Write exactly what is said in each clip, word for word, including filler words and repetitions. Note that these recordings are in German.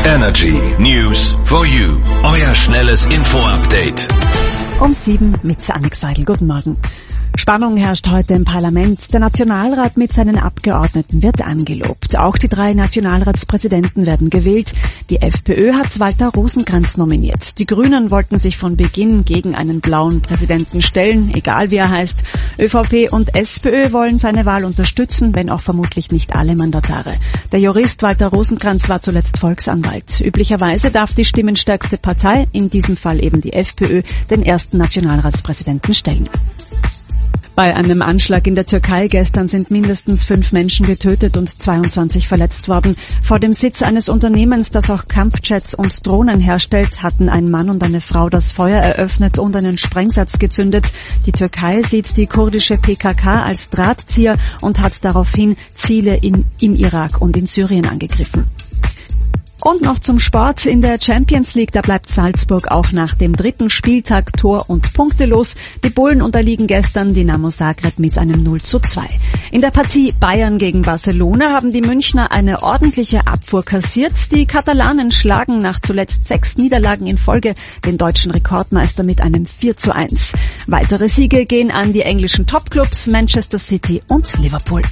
Energy News for You. Euer schnelles Info-Update. Um sieben mit Annik Seidel. Guten Morgen. Spannung herrscht heute im Parlament. Der Nationalrat mit seinen Abgeordneten wird angelobt. Auch die drei Nationalratspräsidenten werden gewählt. Die FPÖ hat Walter Rosenkranz nominiert. Die Grünen wollten sich von Beginn gegen einen blauen Präsidenten stellen, egal wie er heißt. ÖVP und SPÖ wollen seine Wahl unterstützen, wenn auch vermutlich nicht alle Mandatare. Der Jurist Walter Rosenkranz war zuletzt Volksanwalt. Üblicherweise darf die stimmenstärkste Partei, in diesem Fall eben die FPÖ, den ersten Nationalratspräsidenten stellen. Bei einem Anschlag in der Türkei gestern sind mindestens fünf Menschen getötet und zweiundzwanzig verletzt worden. Vor dem Sitz eines Unternehmens, das auch Kampfjets und Drohnen herstellt, hatten ein Mann und eine Frau das Feuer eröffnet und einen Sprengsatz gezündet. Die Türkei sieht die kurdische P K K als Drahtzieher und hat daraufhin Ziele in, im Irak und in Syrien angegriffen. Und noch zum Sport. In der Champions League, da bleibt Salzburg auch nach dem dritten Spieltag tor- und punktelos. Die Bullen unterliegen gestern Dinamo Zagreb mit einem null zu zwei. In der Partie Bayern gegen Barcelona haben die Münchner eine ordentliche Abfuhr kassiert. Die Katalanen schlagen nach zuletzt sechs Niederlagen in Folge den deutschen Rekordmeister mit einem vier zu eins. Weitere Siege gehen an die englischen Topclubs Manchester City und Liverpool.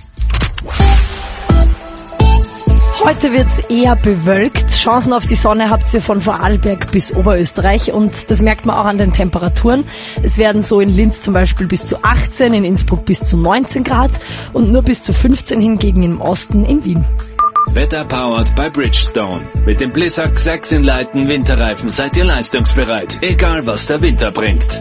Heute wird's eher bewölkt. Chancen auf die Sonne habt ihr von Vorarlberg bis Oberösterreich und das merkt man auch an den Temperaturen. Es werden so in Linz zum Beispiel bis zu achtzehn, in Innsbruck bis zu neunzehn Grad und nur bis zu fünfzehn hingegen im Osten in Wien. Wetter powered by Bridgestone. Mit dem Blizzak sechs in Leiten Winterreifen seid ihr leistungsbereit, egal was der Winter bringt.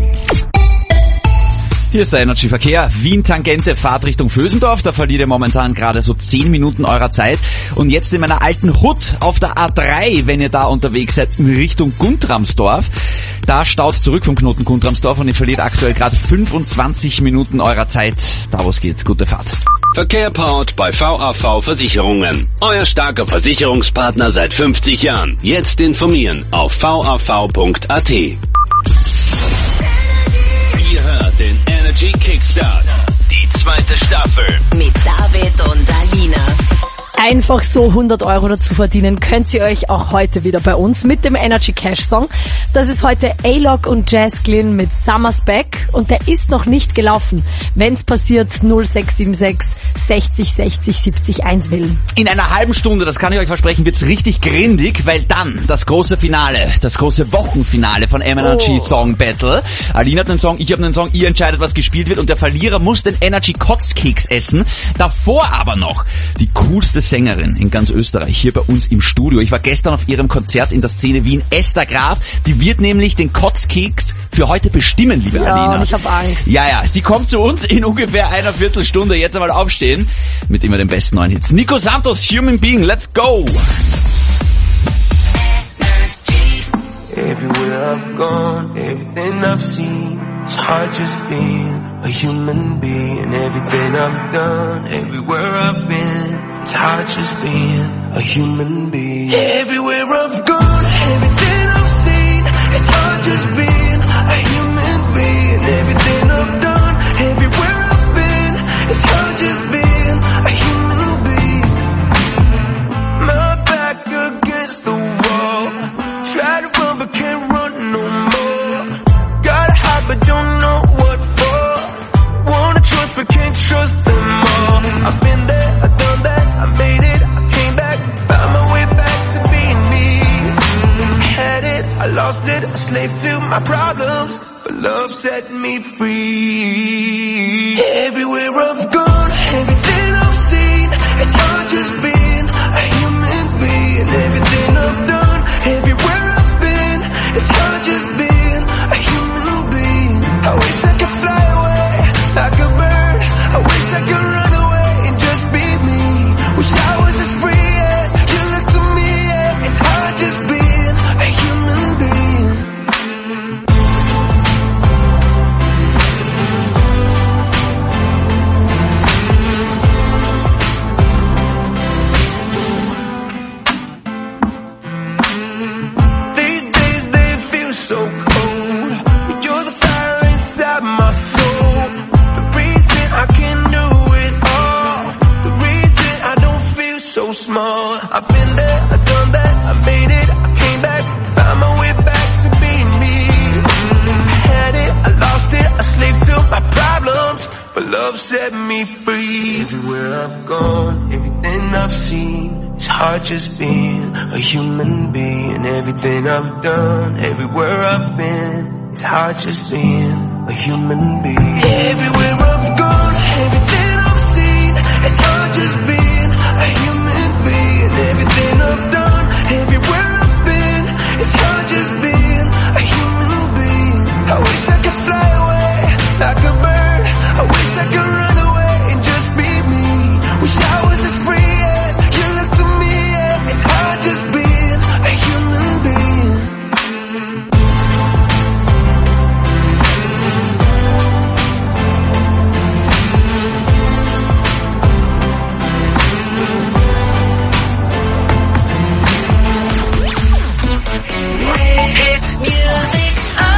Hier ist der Energy Verkehr. Wien-Tangente, Fahrt Richtung Vösendorf. Da verliert ihr momentan gerade so zehn Minuten eurer Zeit. Und jetzt in meiner alten Hut auf der A drei, wenn ihr da unterwegs seid, in Richtung Guntramsdorf. Da staut's zurück vom Knoten Guntramsdorf und ihr verliert aktuell gerade fünfundzwanzig Minuten eurer Zeit. Da wo es geht. Gute Fahrt. Verkehr powered bei V A V Versicherungen. Euer starker Versicherungspartner seit fünfzig Jahren. Jetzt informieren auf v a v punkt a t. Ihr hört den Energy Kickstart. Die zweite Staffel. Mit David und Alina. Einfach so hundert Euro dazu verdienen könnt ihr euch auch heute wieder bei uns mit dem Energy Cash Song. Das ist heute A-Log und Jazz Glynn mit Summer's Back und der ist noch nicht gelaufen. Wenn's passiert, null sechs sieben sechs sechzig sechzig siebzig eins wählen. In einer halben Stunde, das kann ich euch versprechen, wird's richtig grindig, weil dann das große Finale, das große Wochenfinale von Energy oh. Song Battle. Alina hat einen Song, ich habe einen Song, ihr entscheidet, was gespielt wird und der Verlierer muss den Energy Kotzkeks essen. Davor aber noch die coolste Sängerin in ganz Österreich, hier bei uns im Studio. Ich war gestern auf ihrem Konzert in der Szene Wien, Esther Graf. Die wird nämlich den Kotzkeks für heute bestimmen, liebe ja, Alina. Und ich habe Angst. Ja, ja, sie kommt zu uns in ungefähr einer Viertelstunde. Jetzt einmal aufstehen mit immer den besten neuen Hits. Nico Santos, Human Being, let's go! Everywhere I've gone, everything I've seen, it's hard just being a human being. Everything I've done, everywhere I've been, it's hard just being a human being. Everywhere I've gone, everything I've seen, it's hard just being a human being. Everything I've done, everywhere I've been, it's hard just being a human being. My back against the wall, try to run but can't run no more. Gotta hide but don't know what for. Wanna trust but can't trust them all. I've been there, I've done that, I made it, I came back, found my way back to being me. I had it, I lost it, a slave to my problems, but love set me free. Everywhere I've gone, everything I've seen, it's hard just being a human being. Everything I've done, everywhere I've been, it's hard just being a human being. I wish I could fly away like a bird. I wish I could run away and just be me. Wish I was as free as you look to me. Yeah. It's hard just being a human being. love set me free. Everywhere I've gone, everything I've seen, it's hard just being a human being. Everything I've done, everywhere I've been, it's hard just being a human being. Everywhere I've gone, everything I've seen, it's hard just being a human being. Everything I've done, everywhere I've been, it's hard just being a human being. I wish I could fly away like a bird. I wish I could run away and just be me. Wish I was as free as you look to me. Yeah. It's hard just being a human being. It's music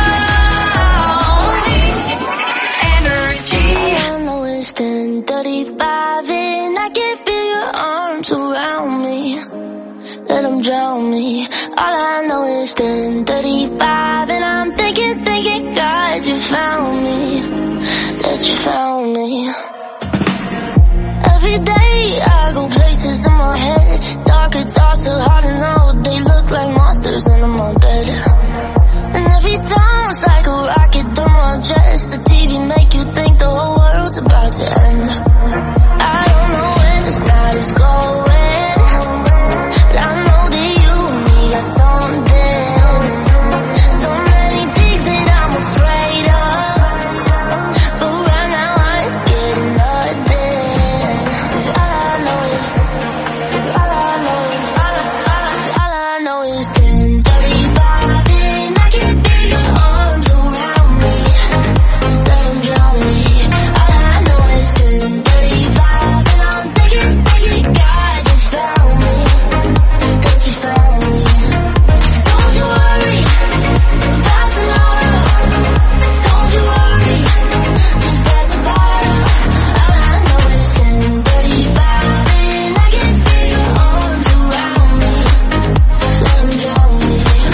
only. Energy. I know it's ten thirty-five and I can feel your arms around me. Let them drown me. All I know is ten thirty-five and I'm thinking, thinking, God, you found me. That you found me. Every day I go places in my head. Darker thoughts are hard to know. They look like monsters under my bed. And every time it's like a rocket through my chest. The T V make you think the whole world's about to end. I don't know where this night is going, but I know that you and me got something. So many things that I'm afraid of, but right now I'm scared of nothing. 'Cause all I know is, all I know is, all I, all I, all I know is ten thirty-five and I can feel your arms around me. Let them drown me. All I know is ten thirty-five and I'm thinking, thinking, God, you found me. That you found me. So don't you worry about tomorrow. Don't you worry, just pass the bottle. All I know is ten thirty-five and I can feel your arms around me. Let them drown me.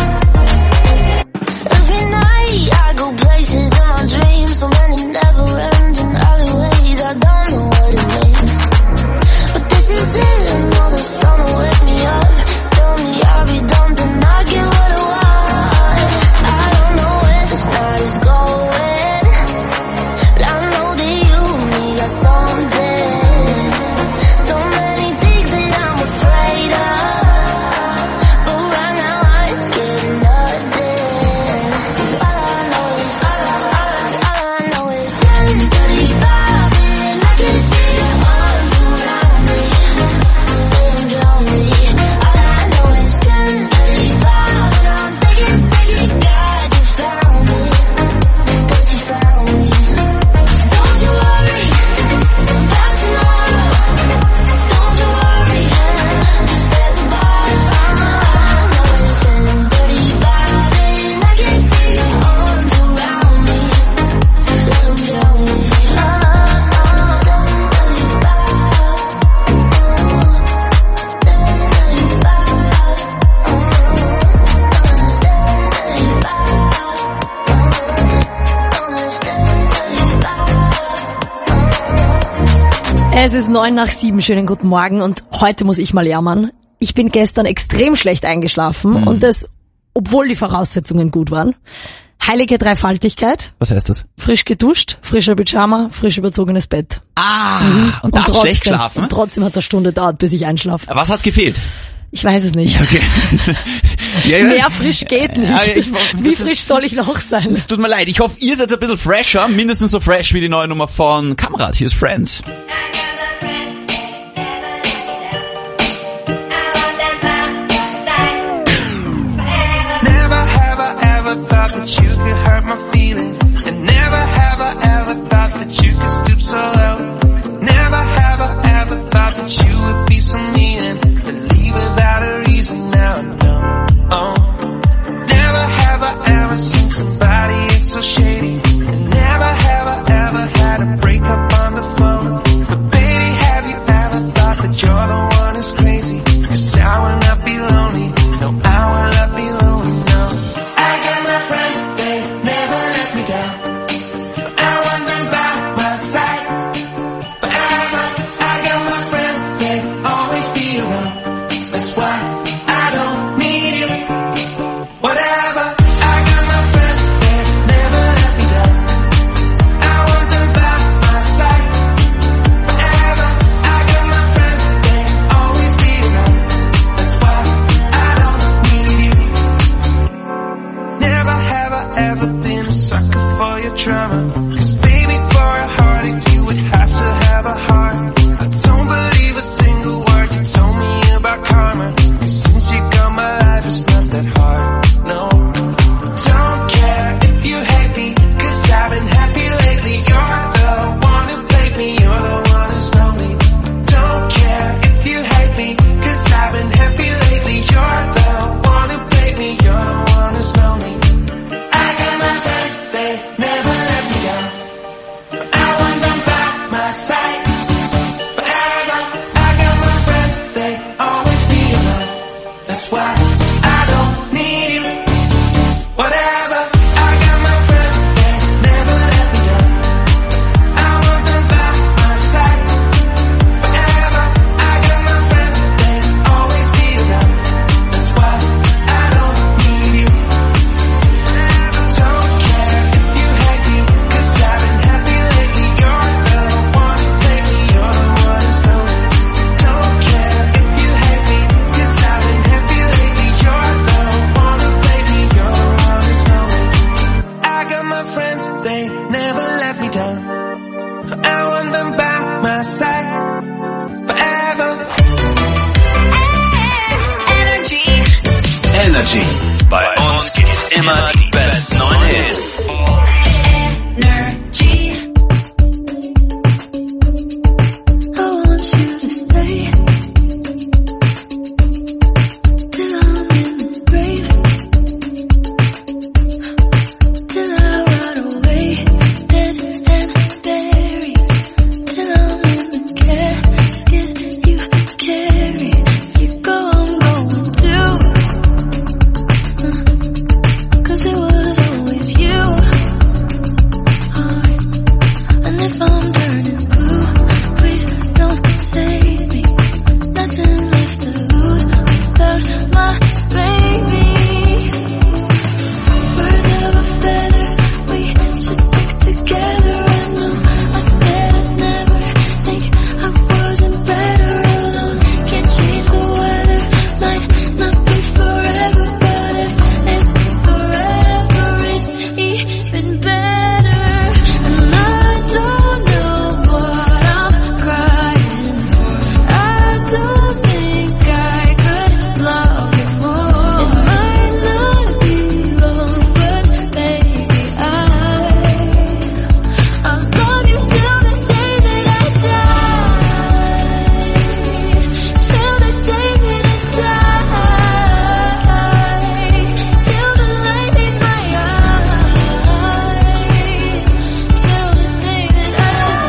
Every night I go places in my dreams. So many never-ending alleyways. I don't know what it means, but this is it. I know the sun will wake me up. Tell me I'll be dumb to not get what I want. I don't know where this night is going, but I know that you and me got something. So many things that I'm afraid of, but right now I'm scared of nothing. 'Cause all I know is, all I, all I, all I know is ten thirty-five and I can feel your arms around me. Let them drown me. All I know is ten thirty-five and I'm thinking, thinking, God, you found me. That you found me. So don't you worry about tomorrow. Don't you worry, just pass the bottle. All I know is ten thirty-five and I can feel your arms around me. Let them drown me. Oh, Es ist neun nach sieben, schönen guten Morgen und heute muss ich mal jammern. Ich bin gestern extrem schlecht eingeschlafen Mhm. und das, obwohl die Voraussetzungen gut waren. Heilige Dreifaltigkeit, Was heißt das? frisch geduscht, frischer Pyjama, frisch überzogenes Bett. Ah, und da und hast schlecht geschlafen? Und trotzdem hat es eine Stunde gedauert, bis ich einschlafe. Was hat gefehlt? Ich weiß es nicht. Okay. ja, ja. Mehr frisch geht nicht. Ja, ich- Wie das frisch ist- soll ich noch sein? Es tut mir leid, ich hoffe, ihr seid ein bisschen fresher, mindestens so fresh wie die neue Nummer von Kamrat. Hier ist Friends. Never have I ever thought that you could hurt my feelings, and never have I ever thought that you could stoop so low. Never have I ever thought that you would be so mean and leave without a reason. Now I know. Oh. Never have I ever seen somebody act so shady, and never have I ever had a breakup on the phone. But baby, have you ever thought that you're the one who's crazy? 'Cause I will not be lonely. No, I will not be lonely. No, I got my friends, babe. Energy. Bei uns gibt's immer die besten neuen Hits. Energy. I want you to stay till I'm in the grave, till I rot away, dead and buried, till I'm in the casket you carry. If you go, I'm going too, uh, 'cause it was always you. And if I'm turning blue, please don't save me. Nothing left to lose without my baby. Birds of a feather, we should stick together. I know I said I'd never think I wasn't better alone. Can't change the weather, might not be forever, but if it's forever, it's even better. And I don't know what I'm crying for. I don't think I could love you more. It might not be long, but baby, I I'll love you till the day that I die. Till the day that I die. Till the light leaves my eyes. Till the day that I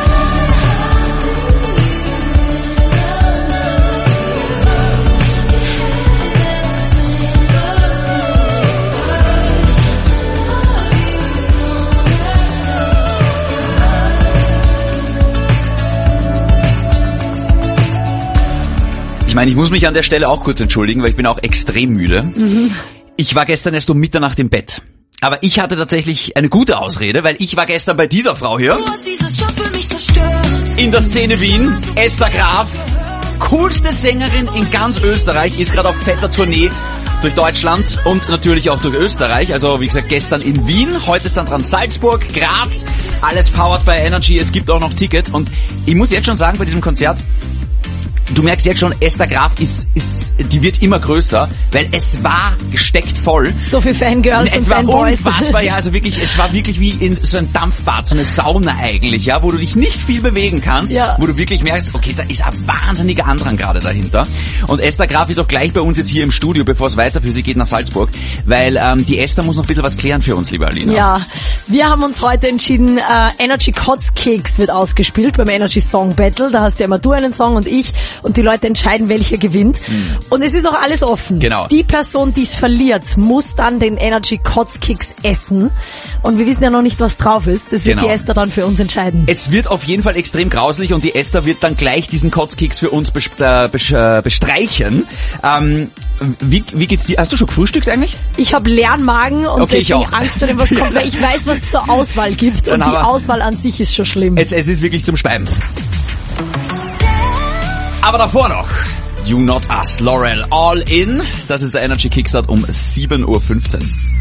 Ich meine, ich muss mich an der Stelle auch kurz entschuldigen, weil ich bin auch extrem müde. Mhm. Ich war gestern erst um Mitternacht im Bett. Aber ich hatte tatsächlich eine gute Ausrede, weil ich war gestern bei dieser Frau hier. Du hast dieses Job für mich zerstört. In der Szene Wien, Esther Graf, coolste Sängerin in ganz Österreich, ist gerade auf fetter Tournee durch Deutschland und natürlich auch durch Österreich. Also wie gesagt, gestern in Wien, heute ist dann dran Salzburg, Graz, alles powered by Energy, es gibt auch noch Tickets. Und ich muss jetzt schon sagen, bei diesem Konzert, du merkst jetzt schon, Esther Graf ist, ist, die wird immer größer, weil es war gesteckt voll. So viel Fangirls Es und war Fanboys. unfassbar, ja, also wirklich, es war wirklich wie in so ein Dampfbad, so eine Sauna eigentlich, ja, wo du dich nicht viel bewegen kannst, Ja. wo du wirklich merkst, okay, da ist ein wahnsinniger Andrang gerade dahinter. Und Esther Graf ist auch gleich bei uns jetzt hier im Studio, bevor es weiter für sie geht nach Salzburg, weil ähm, die Esther muss noch ein bisschen was klären für uns, liebe Alina. Ja, wir haben uns heute entschieden, äh, Energy Kotzkeks wird ausgespielt beim Energy Song Battle. Da hast ja immer du einen Song und ich und die Leute entscheiden, welcher gewinnt. Hm. Und es ist noch alles offen. Genau. Die Person, die es verliert, muss dann den Energy Kotzkeks essen. Und wir wissen ja noch nicht, was drauf ist. Das wird Genau. die Esther dann für uns entscheiden. Es wird auf jeden Fall extrem grauslich und die Esther wird dann gleich diesen Kotzkeks für uns bes- äh, bes- äh, bestreichen. Ähm, wie, wie geht's dir? Hast du schon gefrühstückt eigentlich? Ich habe leeren Magen und Okay, ich deswegen auch. Angst vor dem, was kommt, weil ich weiß, was es zur Auswahl gibt. Dann Und die aber- Auswahl an sich ist schon schlimm. Es, es ist wirklich zum Speiben. Aber davor noch. You Not Us, Laurel, All In. Das ist der Energy Kickstart um sieben Uhr fünfzehn.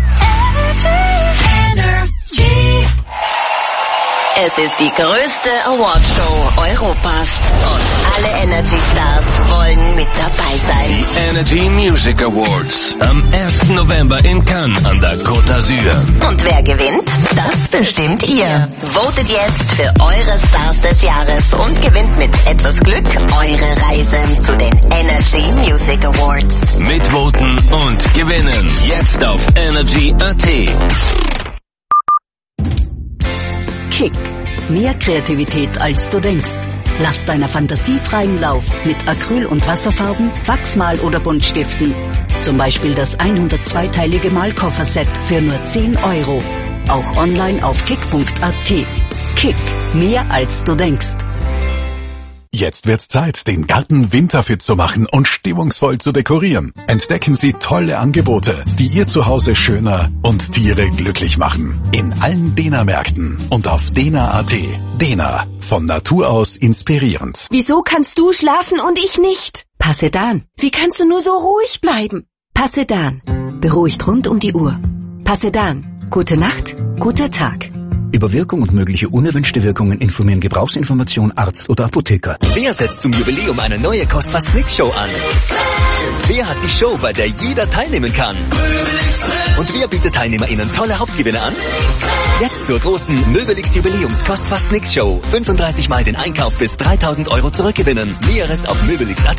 Energy. Es ist die größte Awardshow Europas und alle Energy Stars wollen mit dabei sein. Energy Music Awards. Am ersten November in Cannes an der Côte d'Azur. Und wer gewinnt? Das bestimmt ihr. Votet jetzt für eure Stars des Jahres und gewinnt mit etwas Glück eure Reise zu den Energy Music Awards. Mitvoten und gewinnen. Jetzt auf Energy Punkt a t. Kick. Mehr Kreativität, als du denkst. Lass deiner Fantasie freien Lauf mit Acryl- und Wasserfarben, Wachsmal- oder Buntstiften. Zum Beispiel das hundertzweiteilige Malkofferset für nur zehn Euro. Auch online auf kick punkt a t. Kick. Mehr, als du denkst. Jetzt wird's Zeit, den Garten winterfit zu machen und stimmungsvoll zu dekorieren. Entdecken Sie tolle Angebote, die Ihr Zuhause schöner und Tiere glücklich machen. In allen Dena-Märkten und auf dena punkt a t. Dena. Von Natur aus inspirierend. Wieso kannst du schlafen und ich nicht? Passedan. Wie kannst du nur so ruhig bleiben? Passedan. Beruhigt rund um die Uhr. Passedan. Gute Nacht, guter Tag. Über Wirkung und mögliche unerwünschte Wirkungen informieren Gebrauchsinformation Arzt oder Apotheker. Wer setzt zum Jubiläum eine neue Kost-Fast-Nix-Show an? Wer hat die Show, bei der jeder teilnehmen kann? Und wer bietet TeilnehmerInnen tolle Hauptgewinne an? Jetzt zur großen Möbelix Jubiläums Kost-Fast-Nix-Show. fünfunddreißig Mal den Einkauf bis dreitausend Euro zurückgewinnen. Näheres auf möbelix punkt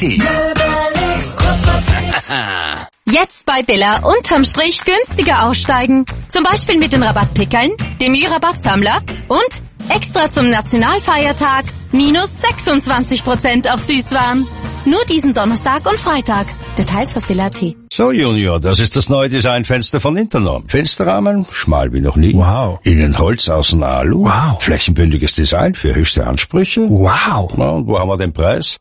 at. Jetzt bei Billa unterm Strich günstiger aussteigen. Zum Beispiel mit den Rabattpickeln, dem Ü-Rabattsammler und extra zum Nationalfeiertag minus sechsundzwanzig Prozent auf Süßwaren. Nur diesen Donnerstag und Freitag. Details auf Billa punkt at. So, Junior, das ist das neue Designfenster von Internorm. Fensterrahmen, schmal wie noch nie. Wow. Innen Holz, außen Alu. Wow. Flächenbündiges Design für höchste Ansprüche. Wow. Na, und wo haben wir den Preis?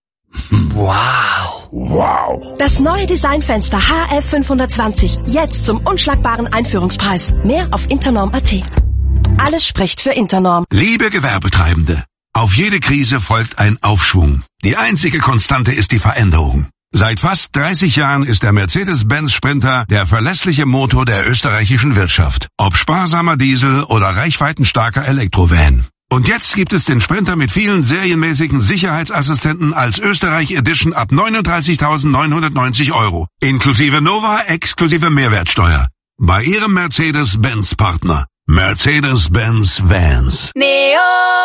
Wow. Wow. Das neue Designfenster H F fünfhundertzwanzig. Jetzt zum unschlagbaren Einführungspreis. Mehr auf internorm punkt at. Alles spricht für Internorm. Liebe Gewerbetreibende, auf jede Krise folgt ein Aufschwung. Die einzige Konstante ist die Veränderung. Seit fast dreißig Jahren ist der Mercedes-Benz Sprinter der verlässliche Motor der österreichischen Wirtschaft. Ob sparsamer Diesel oder reichweitenstarker Elektrovan. Und jetzt gibt es den Sprinter mit vielen serienmäßigen Sicherheitsassistenten als Österreich Edition ab neununddreißigtausendneunhundertneunzig Euro. Inklusive Nova, exklusive Mehrwertsteuer. Bei Ihrem Mercedes-Benz-Partner. Mercedes-Benz Vans. Neo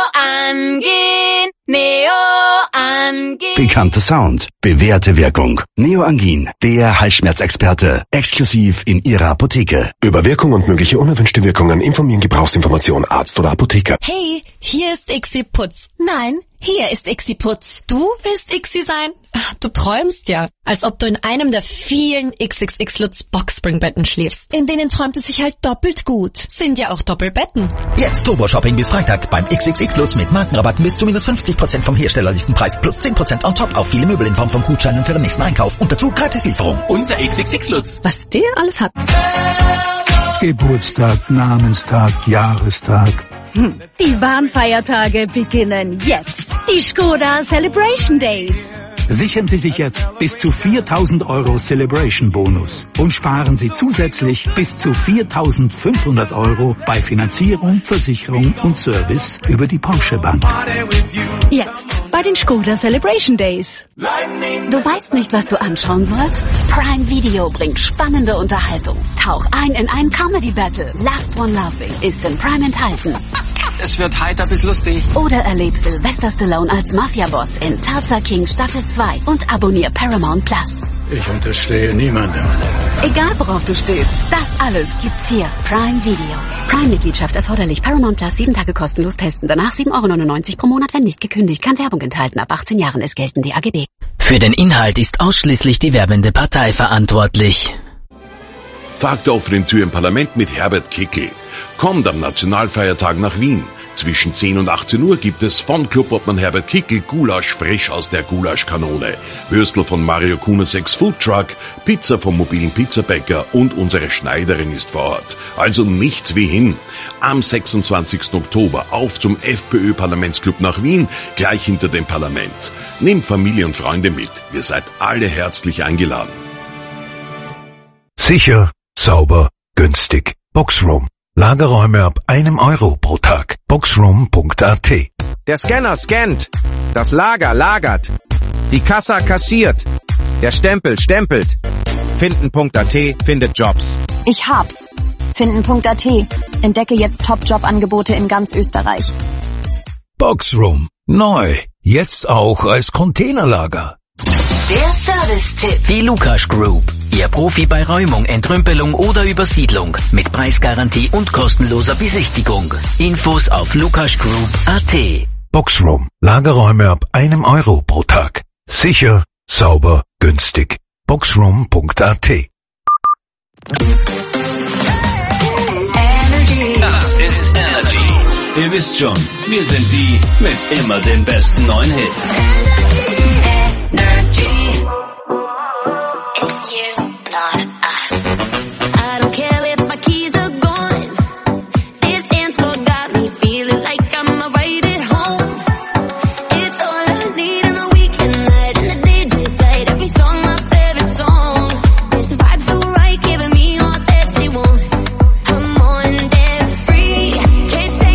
angehen, Neo angehen. Bekannter Sound, bewährte Wirkung. Neoangin, der Halsschmerzexperte. Exklusiv in Ihrer Apotheke. Über Wirkung und mögliche unerwünschte Wirkungen informieren Gebrauchsinformation Arzt oder Apotheker. Hey, hier ist Ixi Putz. Nein, hier ist Ixi Putz. Du willst Ixi sein? Du träumst ja, als ob du in einem der vielen X X X Lutz Boxspringbetten schläfst. In denen träumt es sich halt doppelt gut. Sind ja auch Doppelbetten. Jetzt Turbo-Shopping bis Freitag beim X X X Lutz mit Markenrabatten bis zu minus fünfzig Prozent vom Herstellerlistenpreis plus zehn Prozent on top auf viele Möbel in Form von Gutscheinen für den nächsten Einkauf und dazu Gratislieferung. Unser X X X Lutz. Was der alles hat. Geburtstag, Namenstag, Jahrestag. Hm. Die Warnfeiertage beginnen jetzt. Die Skoda Celebration Days. Sichern Sie sich jetzt bis zu viertausend Euro Celebration Bonus und sparen Sie zusätzlich bis zu viertausendfünfhundert Euro bei Finanzierung, Versicherung und Service über die Porsche Bank. Jetzt bei den Skoda Celebration Days. Du weißt nicht, was du anschauen sollst? Prime Video bringt spannende Unterhaltung. Tauch ein in ein Comedy Battle. Last One Laughing ist in Prime enthalten. Es wird heiter bis lustig. Oder erleb Sylvester Stallone als Mafia-Boss in Tulsa King Staffel zwei und abonnier Paramount Plus. Ich unterstehe niemandem. Egal worauf du stehst, das alles gibt's hier. Prime Video. Prime-Mitgliedschaft erforderlich. Paramount Plus sieben Tage kostenlos testen. Danach sieben Euro neunundneunzig pro Monat, wenn nicht gekündigt. Kann Werbung enthalten. Ab achtzehn Jahren. Es gelten die A G B. Für den Inhalt ist ausschließlich die werbende Partei verantwortlich. Tag der offenen Tür im Parlament mit Herbert Kickl. Kommt am Nationalfeiertag nach Wien. Zwischen zehn und achtzehn Uhr gibt es von Clubobmann Herbert Kickl Gulasch frisch aus der Gulaschkanone, Würstel von Mario Kunaseks Foodtruck, Pizza vom mobilen Pizzabäcker und unsere Schneiderin ist vor Ort. Also nichts wie hin. Am sechsundzwanzigsten Oktober auf zum FPÖ-Parlamentsclub nach Wien, gleich hinter dem Parlament. Nehmt Familie und Freunde mit. Ihr seid alle herzlich eingeladen. Sicher, sauber, günstig. Boxroom. Lagerräume ab einem Euro pro Tag. Boxroom punkt at. Der Scanner scannt. Das Lager lagert. Die Kassa kassiert. Der Stempel stempelt. Finden punkt at findet Jobs. Ich hab's. Finden punkt at. Entdecke jetzt Top-Job-Angebote in ganz Österreich. Boxroom. Neu. Jetzt auch als Containerlager. Der Service-Tipp. Die Lukas Group. Ihr Profi bei Räumung, Entrümpelung oder Übersiedlung. Mit Preisgarantie und kostenloser Besichtigung. Infos auf lukasgroup punkt at. Boxroom. Lagerräume ab einem Euro pro Tag. Sicher, sauber, günstig. Boxroom punkt at. Das ist Energy. Ihr wisst schon, wir sind die mit immer den besten neuen Hits. Energy. It's you, not us. I don't care if my keys are gone. This dance floor got me feeling like I'm right at home. It's all I need on a weekend night, and the D J tight. Every song my favorite song. This vibe's so right, giving me all that she wants. I'm on there free. Can't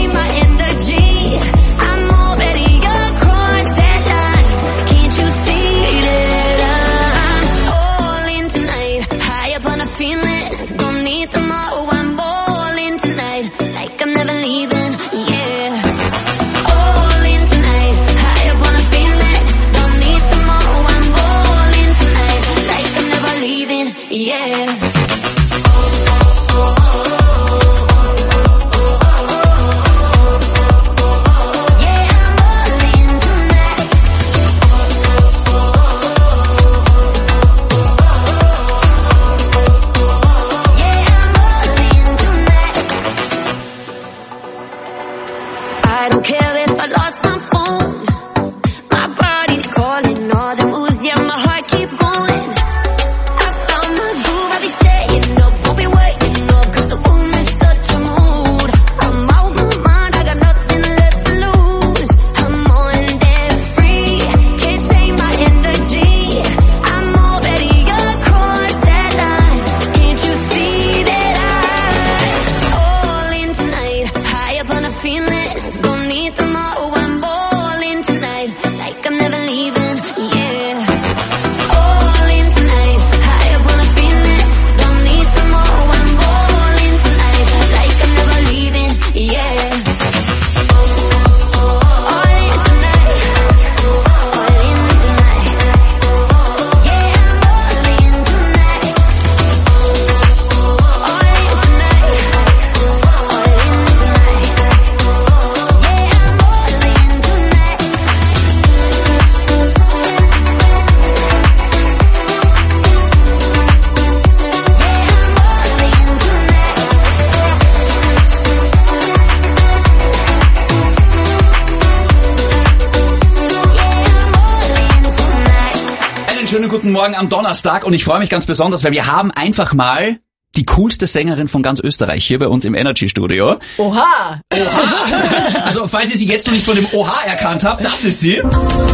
schönen guten Morgen am Donnerstag und ich freue mich ganz besonders, weil wir haben einfach mal die coolste Sängerin von ganz Österreich hier bei uns im Energy Studio. Oha! Oha! Also, falls ihr sie jetzt noch nicht von dem Oha erkannt habt, das ist sie.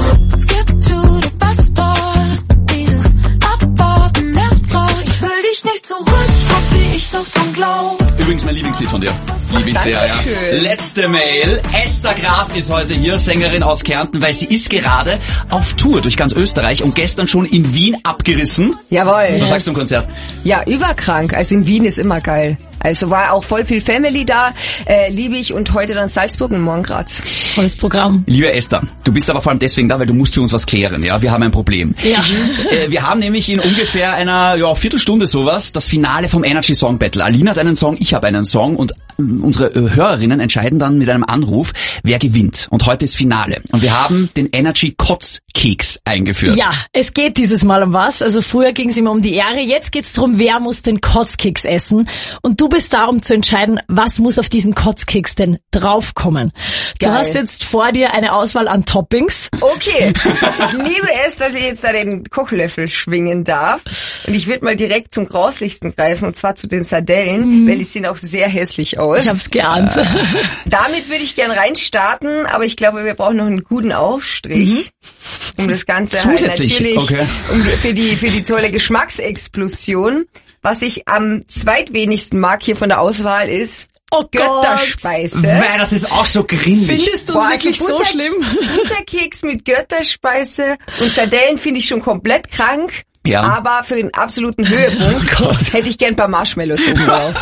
Übrigens mein Lieblingslied von dir. Liebe ich sehr, ja. Letzte Mail. Esther Graf ist heute hier, Sängerin aus Kärnten, weil sie ist gerade auf Tour durch ganz Österreich und gestern schon in Wien abgerissen. Jawohl. Was sagst du zum Konzert? Ja, überkrank. Also in Wien ist immer geil. Also war auch voll viel Family da, äh, liebe ich, und heute dann Salzburg und morgen Graz. Volles Programm. Liebe Esther, du bist aber vor allem deswegen da, weil du musst für uns was klären, ja? Wir haben ein Problem. Ja. Äh, wir haben nämlich in ungefähr einer ja, Viertelstunde sowas das Finale vom Energy Song Battle. Alina hat einen Song, ich habe einen Song und unsere äh, Hörerinnen entscheiden dann mit einem Anruf, wer gewinnt. Und heute ist Finale. Und wir haben den Energy Kotzkeks eingeführt. Ja, es geht dieses Mal um was. Also früher ging es immer um die Ehre, jetzt geht es darum, wer muss den Kotzkeks essen. Und du bist da, um zu entscheiden, was muss auf diesen Kotzkeks denn draufkommen. Du Geil. hast jetzt vor dir eine Auswahl an Toppings. Okay, ich liebe es, dass ich jetzt da den Kochlöffel schwingen darf. Und ich würde mal direkt zum Grauslichsten greifen, und zwar zu den Sardellen, mhm. weil die sehen auch sehr hässlich aus. Ich hab's geahnt. Äh, damit würde ich gern reinstarten, aber ich glaube, wir brauchen noch einen guten Aufstrich, mhm. um das Ganze halt natürlich, okay. um für die für die tolle Geschmacksexplosion. Was ich am zweitwenigsten mag hier von der Auswahl ist oh Götterspeise. Weil das ist auch so grindig. Findest du uns Boah, wirklich also Butter, so schlimm? Butterkeks mit Götterspeise und Sardellen finde ich schon komplett krank. Ja. Aber für den absoluten Höhepunkt oh hätte ich gern ein paar Marshmallows oben drauf.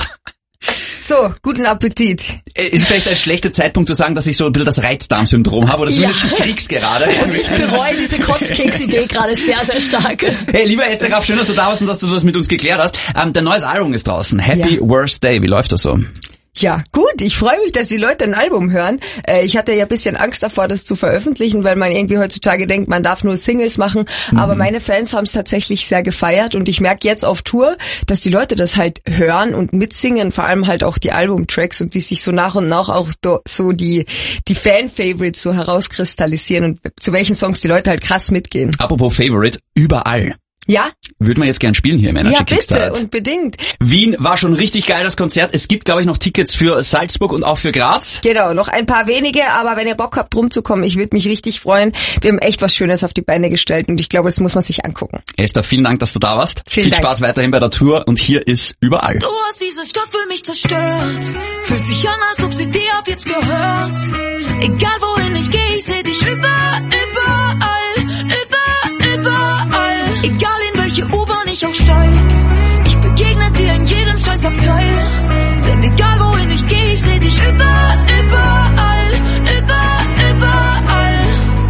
So, guten Appetit. Ist vielleicht ein schlechter Zeitpunkt zu sagen, dass ich so ein bisschen das Reizdarmsyndrom habe oder zumindest Ja. ich krieg's gerade. Und ich bereue diese Kotzkeks-Idee gerade sehr, sehr stark. Hey, lieber Esther Graf, schön, dass du da warst und dass du das mit uns geklärt hast. Ähm, dein neues Album ist draußen. Happy Ja. Worst Day. Wie läuft das so? Ja, gut. Ich freue mich, dass die Leute ein Album hören. Äh, ich hatte ja ein bisschen Angst davor, das zu veröffentlichen, weil man irgendwie heutzutage denkt, man darf nur Singles machen. Mhm. Aber meine Fans haben es tatsächlich sehr gefeiert und ich merke jetzt auf Tour, dass die Leute das halt hören und mitsingen, vor allem halt auch die Albumtracks und wie sich so nach und nach auch do, so die die Fan-Favorites so herauskristallisieren und zu welchen Songs die Leute halt krass mitgehen. Apropos Favorite, überall. Ja? Würde man jetzt gern spielen hier im Energy Ja, bitte, Kickstart. unbedingt. Wien war schon richtig geil, das Konzert. Es gibt, glaube ich, noch Tickets für Salzburg und auch für Graz. Genau, noch ein paar wenige, aber wenn ihr Bock habt, rumzukommen, ich würde mich richtig freuen. Wir haben echt was Schönes auf die Beine gestellt und ich glaube, das muss man sich angucken. Esther, vielen Dank, dass du da warst. Vielen Viel Dank. Spaß weiterhin bei der Tour und hier ist überall. Du hast diese Stadt für mich zerstört. Fühlt sich an, als ob sie dir ab jetzt gehört. Egal wohin ich gehe, ich seh dich überall, überall, überall, überall. Egal in welche U-Bahn ich auch steig, ich begegne dir in jedem Scheißabteil. Denn egal wohin ich gehe, ich seh dich überall, überall, überall, überall.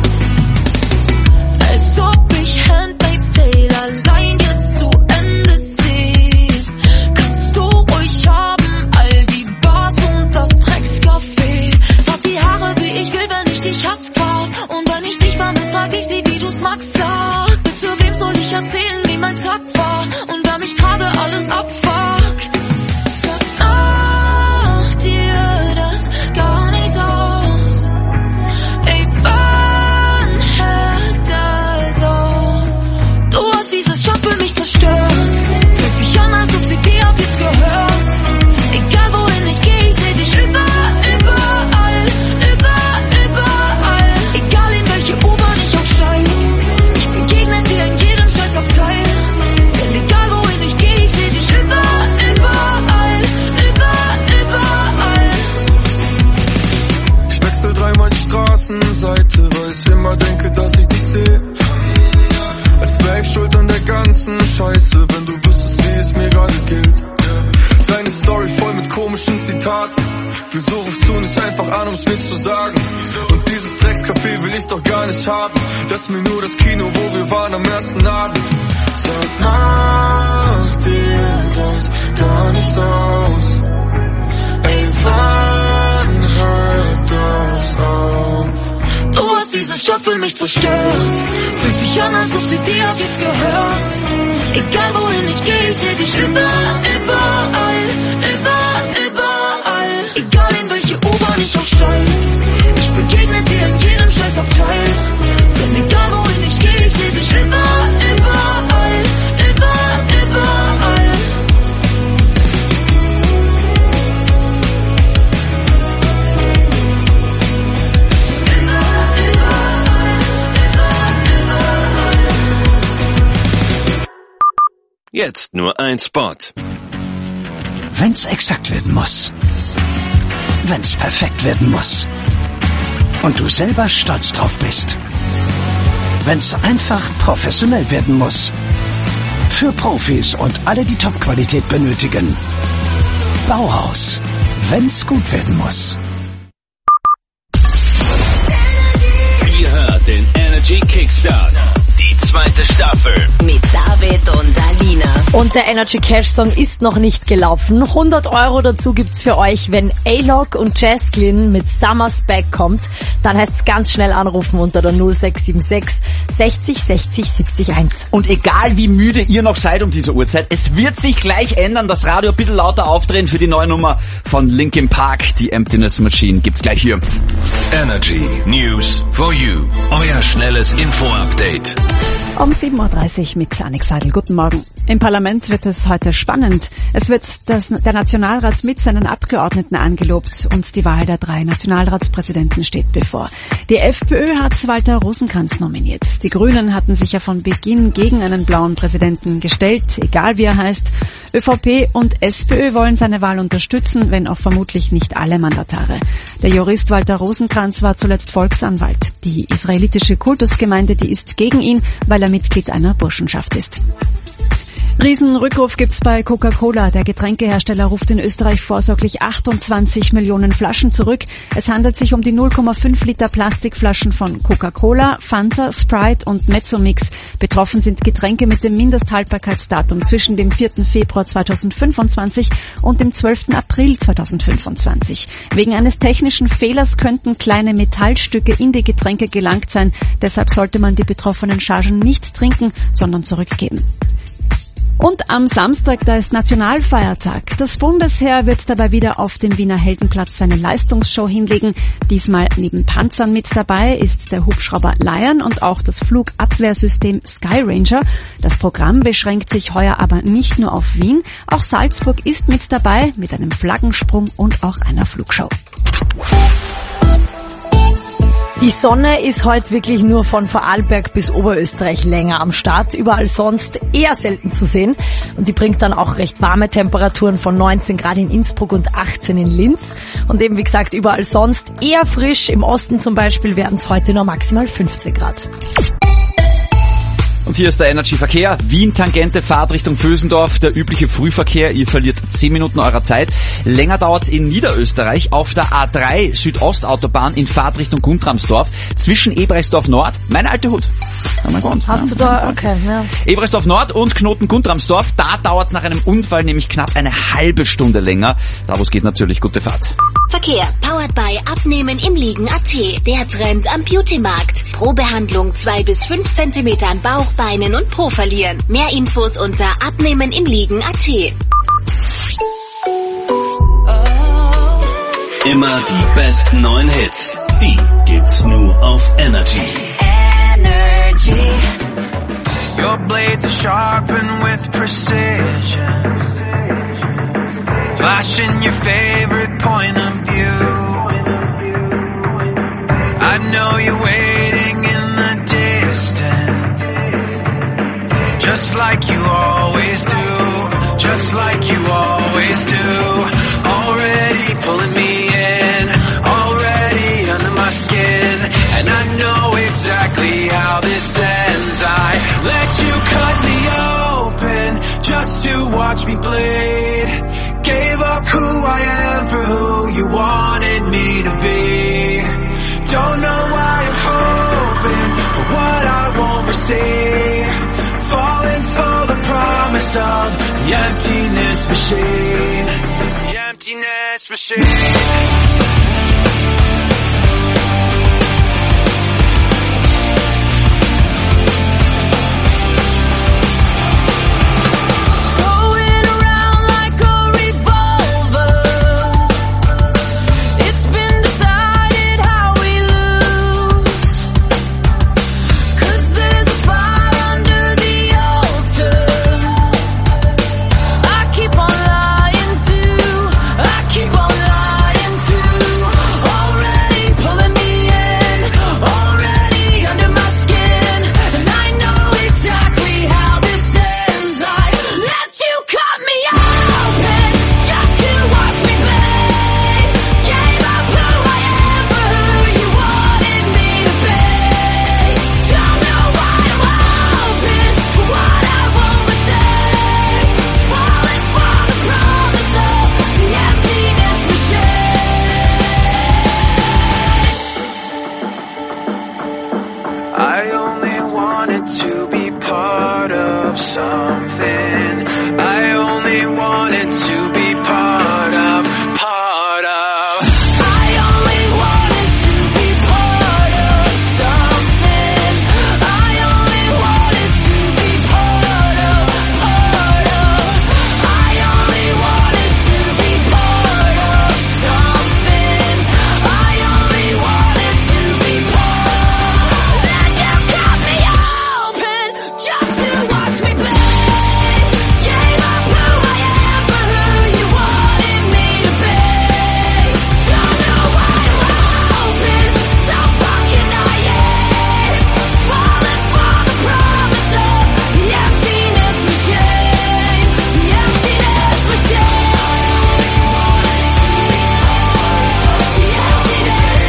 Als ob ich Handmaid's Tale allein jetzt zu Ende sehe. Kannst du ruhig haben, all die Bars und das Dreckscafé. Färb die Haare wie ich will, wenn ich dich hasse grad. Und wenn ich dich vermiss, trag ich sie, wie du's magst, sag. Bitte, wem soll ich erzählen, wie mein Tag war? Und wer mich gerade alles abfuckt. Sag, mach dir das gar nicht aus. Ey, wann hört das auf? Du hast dieses Job für mich zerstört. Fühlt sich an, als ob sie dir ab jetzt gehört. Egal wohin ich gehe, ich seh dich überall, überall, überall, überall. Egal in welche U-Bahn ich auch steig, ich begegne dir in jedem Scheißabteil. Denn egal wohin ich gehe, ich seh dich überall, überall, überall, überall. Ich wechsel dreimal die Straßenseite, weil ich immer denke, dass ich dich sehe. Als wär ich schuld an der ganzen Scheiße, wenn du wüsstest, wie es mir gerade geht. Deine Story voll mit komischen Zitaten. Wieso rufst du nicht einfach an, um's mir zu sagen? Und dieses Dreckscafé will ich doch gar nicht haben. Lass mir nur das Kino, wo wir waren am ersten Abend. Sag, mach dir das gar nicht aus. Ey, wann hört das auf? Du hast diese Stadt für mich zerstört. Fühlt sich an, als ob sie dir ab jetzt gehört. Egal wohin ich gehe, ich seh dich überall, überall, überall, überall. Egal in welche U-Bahn ich auch steig, ich begegne dir in jedem Scheißabteil. Denn egal wohin ich gehe, ich seh dich überall, überall. Jetzt nur ein Spot. Wenn's exakt werden muss. Wenn's perfekt werden muss. Und du selber stolz drauf bist. Wenn's einfach professionell werden muss. Für Profis und alle, die Top-Qualität benötigen. Bauhaus. Wenn's gut werden muss. Ihr hört den Energy Kickstart. Die zweite Staffel. Mit David und Alina. Und der Energy Cash Song ist noch nicht gelaufen. hundert Euro dazu gibt's für euch, wenn A-Log und Jasglyn mit Summer's Back kommt. Dann heißt's ganz schnell anrufen unter der null sechs sieben sechs sechzig sechzig siebzig eins. Und egal wie müde ihr noch seid um diese Uhrzeit, es wird sich gleich ändern. Das Radio ein bisschen lauter aufdrehen für die neue Nummer von Linkin Park. Die Emptiness Machine gibt's gleich hier. Energy News for You. Euer schnelles Info-Update. Um sieben Uhr dreißig mit Xanik Seidel. Guten Morgen. Im Parlament wird es heute spannend. Es wird das, der Nationalrat mit seinen Abgeordneten angelobt und die Wahl der drei Nationalratspräsidenten steht bevor. Die FPÖ hat Walter Rosenkranz nominiert. Die Grünen hatten sich ja von Beginn gegen einen blauen Präsidenten gestellt, egal wie er heißt. ÖVP und SPÖ wollen seine Wahl unterstützen, wenn auch vermutlich nicht alle Mandatare. Der Jurist Walter Rosenkranz war zuletzt Volksanwalt. Die israelitische Kultusgemeinde, die ist gegen ihn, weil er Mitglied einer Burschenschaft ist. Riesenrückruf gibt's bei Coca-Cola. Der Getränkehersteller ruft in Österreich vorsorglich achtundzwanzig Millionen Flaschen zurück. Es handelt sich um die null Komma fünf Liter Plastikflaschen von Coca-Cola, Fanta, Sprite und Mezzomix. Betroffen sind Getränke mit dem Mindesthaltbarkeitsdatum zwischen dem vierten Februar zweitausendfünfundzwanzig und dem zwölften April zweitausendfünfundzwanzig. Wegen eines technischen Fehlers könnten kleine Metallstücke in die Getränke gelangt sein. Deshalb sollte man die betroffenen Chargen nicht trinken, sondern zurückgeben. Und am Samstag, da ist Nationalfeiertag. Das Bundesheer wird dabei wieder auf dem Wiener Heldenplatz seine Leistungsshow hinlegen. Diesmal neben Panzern mit dabei ist der Hubschrauber Lion und auch das Flugabwehrsystem Sky Ranger. Das Programm beschränkt sich heuer aber nicht nur auf Wien. Auch Salzburg ist mit dabei mit einem Flaggensprung und auch einer Flugshow. Die Sonne ist heute wirklich nur von Vorarlberg bis Oberösterreich länger am Start, überall sonst eher selten zu sehen. Und die bringt dann auch recht warme Temperaturen von neunzehn Grad in Innsbruck und achtzehn in Linz. Und eben wie gesagt überall sonst eher frisch, im Osten zum Beispiel werden es heute nur maximal fünfzehn Grad. Und hier ist der Energy-Verkehr. Wien-Tangente, Fahrt Richtung Vösendorf. Der übliche Frühverkehr. Ihr verliert zehn Minuten eurer Zeit. Länger dauert's in Niederösterreich auf der A drei Südostautobahn in Fahrt Richtung Guntramsdorf. Zwischen Ebrechtsdorf Nord. Meine alte Hut. Oh mein Gott. Hast ja. du da? Okay, ja. Ebrechtsdorf Nord und Knoten Guntramsdorf. Da dauert's nach einem Unfall nämlich knapp eine halbe Stunde länger. Da wo es geht natürlich. Gute Fahrt. Verkehr, powered by Abnehmen im Liegen Punkt at. Der Trend am Beauty-Markt. Pro Behandlung zwei bis fünf Zentimeter an Bauch, Beinen und Po verlieren. Mehr Infos unter Abnehmen im Liegen Punkt at. Immer die besten neuen Hits. Die gibt's nur auf Energy. Energy. Your blades are sharpened with precision. Flashing your favorite point of view. I know you're waiting in the distance, just like you always do, just like you always do. Already pulling me in, already under my skin, and I know exactly how this ends. I let you cut me open just to watch me bleed. Gave up who I am for who you wanted me to be. Don't know why I'm hoping for what I won't receive. Falling for the promise of the emptiness machine. The emptiness machine. something I only wanted to be part of, part of. I only wanted to be part of something. I only wanted to be part of, part of. I only wanted to be part of something. I only wanted to be part. Then you cut me open just to watch me play. Gave up who I am for who you wanted me to be. Don't know why I'm open, so fucking naive. Falling for the promise of the emptiness machine, the emptiness machine. The emptiness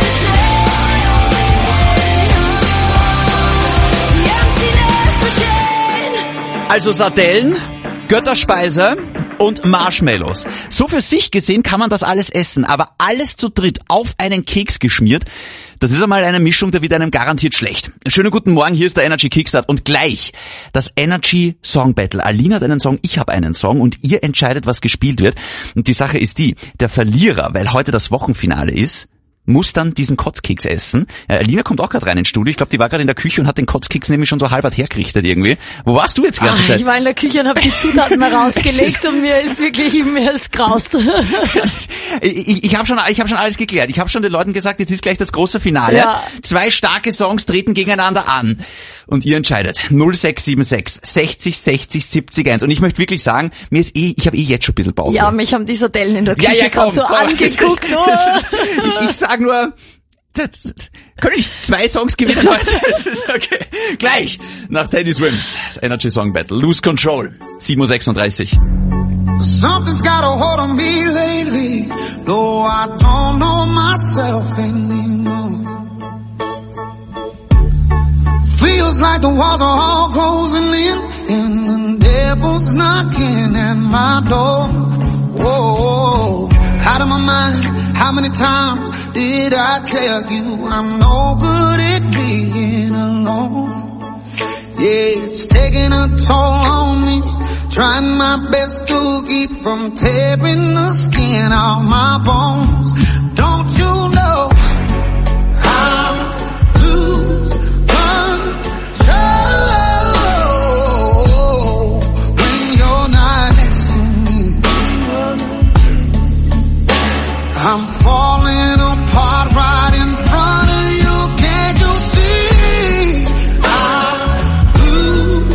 machine. The emptiness machine. Also Sardellen, Götterspeise und Marshmallows. So für sich gesehen kann man das alles essen, aber alles zu dritt auf einen Keks geschmiert, das ist einmal eine Mischung, da wird einem garantiert schlecht. Schönen guten Morgen, hier ist der Energy Kickstart und gleich das Energy Song Battle. Alina hat einen Song, ich habe einen Song und ihr entscheidet, was gespielt wird. Und die Sache ist die, der Verlierer, weil heute das Wochenfinale ist, muss dann diesen Kotzkeks essen. Ja, Alina kommt auch gerade rein ins Studio. Ich glaube, die war gerade in der Küche und hat den Kotzkeks nämlich schon so halbert hergerichtet irgendwie. Wo warst du jetzt die ganze Ach, Zeit? ich war in der Küche und habe die Zutaten mal rausgelegt und mir ist wirklich, mir ist graust. Ich, ich habe schon, ich hab schon alles geklärt. Ich habe schon den Leuten gesagt, jetzt ist gleich das große Finale. Ja. Zwei starke Songs treten gegeneinander an. Und ihr entscheidet. null sechs sieben sechs sechzig sechzig siebzig eins. Und ich möchte wirklich sagen, mir ist eh, ich habe eh jetzt schon ein bisschen Bauch. Ja, mich haben die Sardellen in der Küche Ja, ja, gerade komm, so komm. angeguckt. Das ist, das ist, ich, ich sag nur, das, das, kann ich zwei Songs gewinnen heute? Das ist okay. Gleich nach Teddy Swims, das Energy Song Battle. Lose Control. sieben Uhr sechsunddreißig. Something's got a hold on me lately, though I don't know myself anymore. Feels like the walls are all closing in, and the devil's knocking at my door. Whoa, out of my mind, how many times did I tell you I'm no good at being alone? Yeah, it's taking a toll on me, trying my best to keep from tearing the skin off my bones. Don't you know I lose control when you're not next to me? I'm falling apart right in front of you. Can't you see? I lose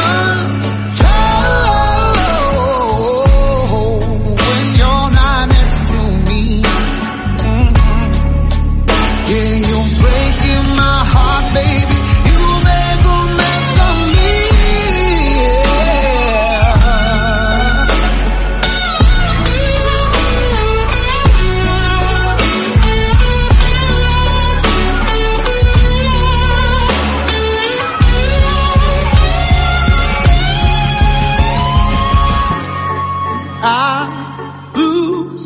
control when you're not next to me. Mm-hmm. Yeah, you're breaking my heart, baby. You make a mess of me. I lose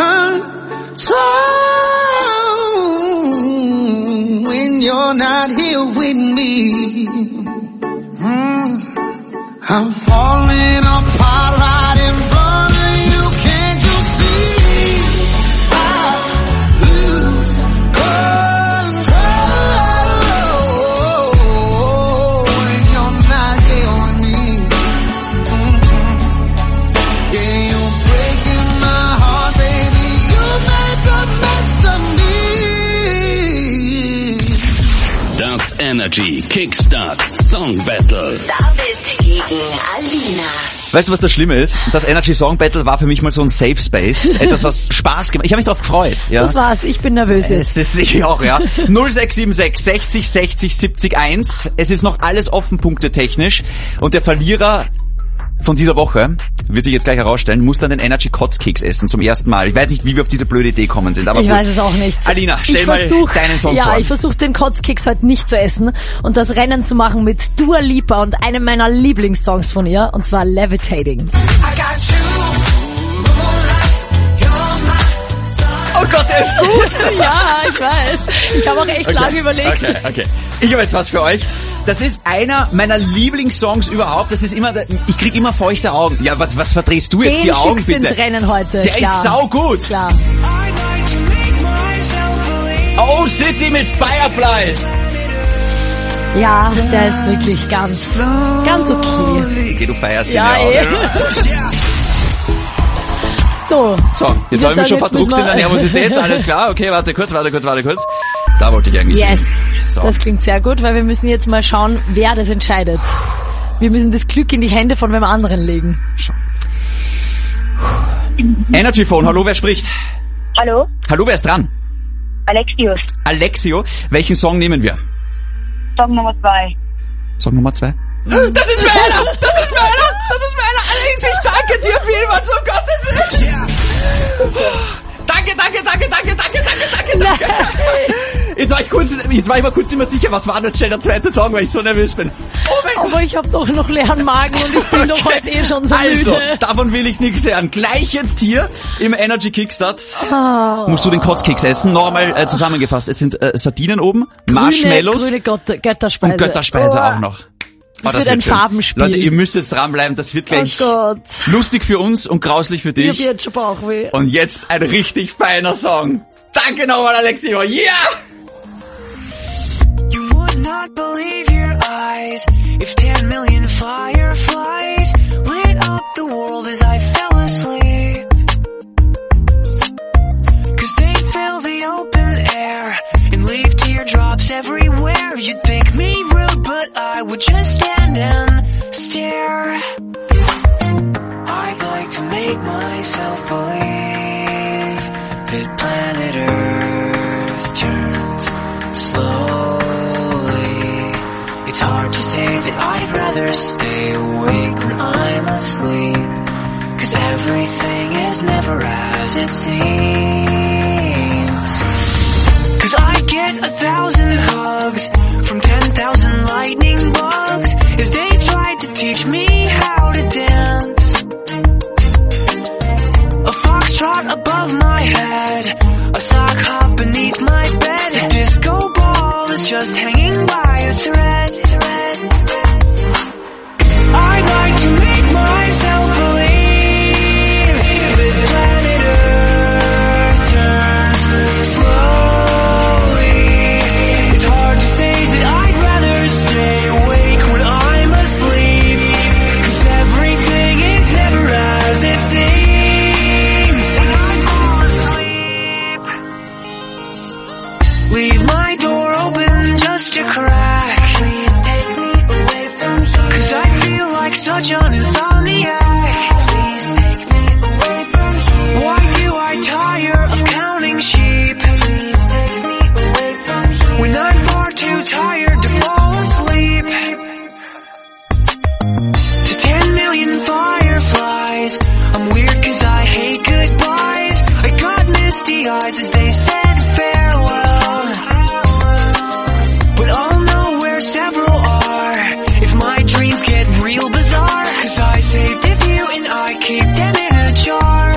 control when you're not here with me. Mm. I'm falling apart right in front of you. Can't you see? I lose control when you're not here with me. Mm-hmm. Yeah, you're breaking my heart, baby. You make a mess of me. Das Energy Kickstart Song Battle. David gegen Alina. Weißt du, was das Schlimme ist? Das Energy Song Battle war für mich mal so ein Safe Space. Etwas, was Spaß gemacht. Ich habe mich darauf gefreut. Ja. Das war's, ich bin nervös jetzt. Das sehe ich auch, ja. null sechs sieben sechs sechzig sechzig siebzig eins. Es ist noch alles offen, punktetechnisch. Und der Verlierer von dieser Woche, wird sich jetzt gleich herausstellen, muss dann den Energy Kotzkeks essen zum ersten Mal. Ich weiß nicht, wie wir auf diese blöde Idee kommen sind. Aber ich gut. weiß es auch nicht. Alina, stell ich mal versuch, deinen Song ja, vor. Ja, ich versuche den Kotzkeks heute nicht zu essen und das Rennen zu machen mit Dua Lipa und einem meiner Lieblingssongs von ihr, und zwar Levitating. Oh Gott, der ist gut. Ja, ich weiß. Ich habe auch echt okay. lange überlegt. Okay, okay. Ich habe jetzt was für euch. Das ist einer meiner Lieblingssongs überhaupt. Das ist immer, ich krieg immer feuchte Augen. Ja, was, was verdrehst du jetzt Den die Augen, bitte? Den Rennen heute. Der Klar. ist saugut. Klar. Oh City mit Fireflies. Ja, der ist wirklich ganz, ganz okay. Okay, du feierst ja, den ja eh. So. So, jetzt habe ich mich schon verdruckt in der Nervosität. Alles klar, okay, warte kurz, warte kurz, warte kurz. Da wollte ich eigentlich Yes, hin. So. Das klingt sehr gut, weil wir müssen jetzt mal schauen, wer das entscheidet. Wir müssen das Glück in die Hände von wem anderen legen. Schau. Energy Phone, hallo, wer spricht? Hallo? Hallo, wer ist dran? Alexios. Alexio, welchen Song nehmen wir? Song Nummer zwei. Song Nummer zwei? Das ist meiner! Das ist meiner! Das ist meiner! Alex, ich danke dir vielmals, um Gottes Willen! Danke, danke, danke, danke, danke, danke, danke, danke! Jetzt war ich kurz, jetzt war ich mal kurz nicht mehr sicher, was war denn schnell der zweite Song, weil ich so nervös bin. Oh mein Gott! Aber ich habe doch noch leeren Magen und ich bin doch heute eh schon so also, müde. Also, davon will ich nichts hören. Gleich jetzt hier im Energy Kickstart Oh. musst du den Kotzkeks essen. Noch einmal äh, zusammengefasst, es sind äh, Sardinen oben, Grüne, Marshmallows grüne Götter, Götterspeise. und Götterspeise oh. auch noch. Das, oh, das wird ein schön. Farbenspiel. Leute, ihr müsst jetzt dranbleiben, das wird gleich oh Gott. lustig für uns und grauslich für Ich dich. hab jetzt schon Bauchweh. Und jetzt ein richtig feiner Song. Danke nochmal, Alexio. Yeah! You would not believe your eyes if ten million fireflies lit up the world as I fell asleep. Cause they fill the open air and leave teardrops everywhere. You'd think me rude, but I would just stand and stare. I'd like to make myself believe that planet Earth turns slowly. It's hard to say that I'd rather stay awake when I'm asleep, 'cause everything is never as it seems. 'Cause I get a thousand hugs from ten thousand lightning bugs as they tried to teach me how to dance. A foxtrot above my head, a sock hop beneath my bed, a disco ball is just hanging by a thread. I'd like to make myself believe that planet Earth turns slowly. It's hard to say that I'd rather stay awake when I'm asleep, 'cause everything is never as it seems. Leave my door open just a crack. Please take me away from here, 'cause I feel like such an insomniac. Please take me away from here. Why do I tire of counting sheep? Please take me away from here, when I'm far too tired to fall asleep. To ten million fireflies, I'm weird 'cause I hate goodbyes. I got misty eyes as they said farewell, but I'll know where several are if my dreams get real bizarre, 'cause I saved a few and I keep them in a jar.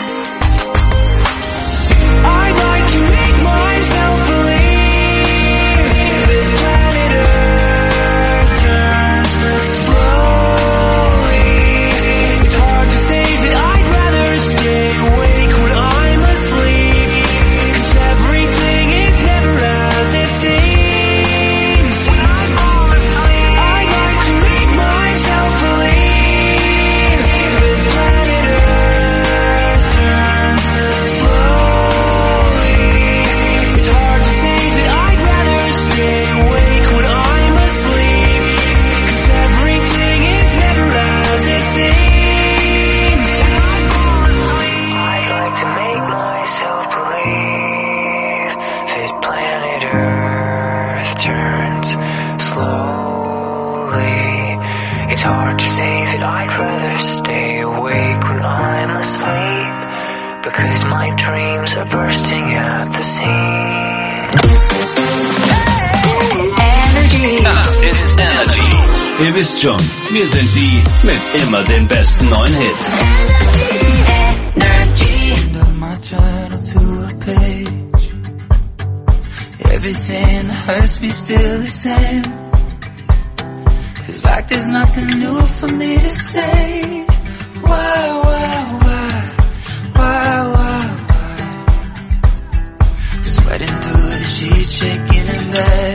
I'd like to make myself believe that planet Earth turns slowly. It's hard to say that I'd rather stay awake when I'm asleep, 'cause everything is never as it seems. I'd like to make myself believe that planet Earth turns slowly. It's hard to say that I'd rather stay awake when I'm asleep, 'cause everything is never as it seems. I'd like to make myself believe that planet Earth turns slowly. It's hard to say that I'd rather stay awake when I'm asleep, because my dreams are bursting at the seams. Das ist Energy. Ihr wisst schon, wir sind die mit immer den besten neuen Hits. End of my journal to a page. Everything that hurts me still the same. Cause like there's nothing new for me to say. Why, why, why, why, why, why? Sweating through the sheets, shaking in bed.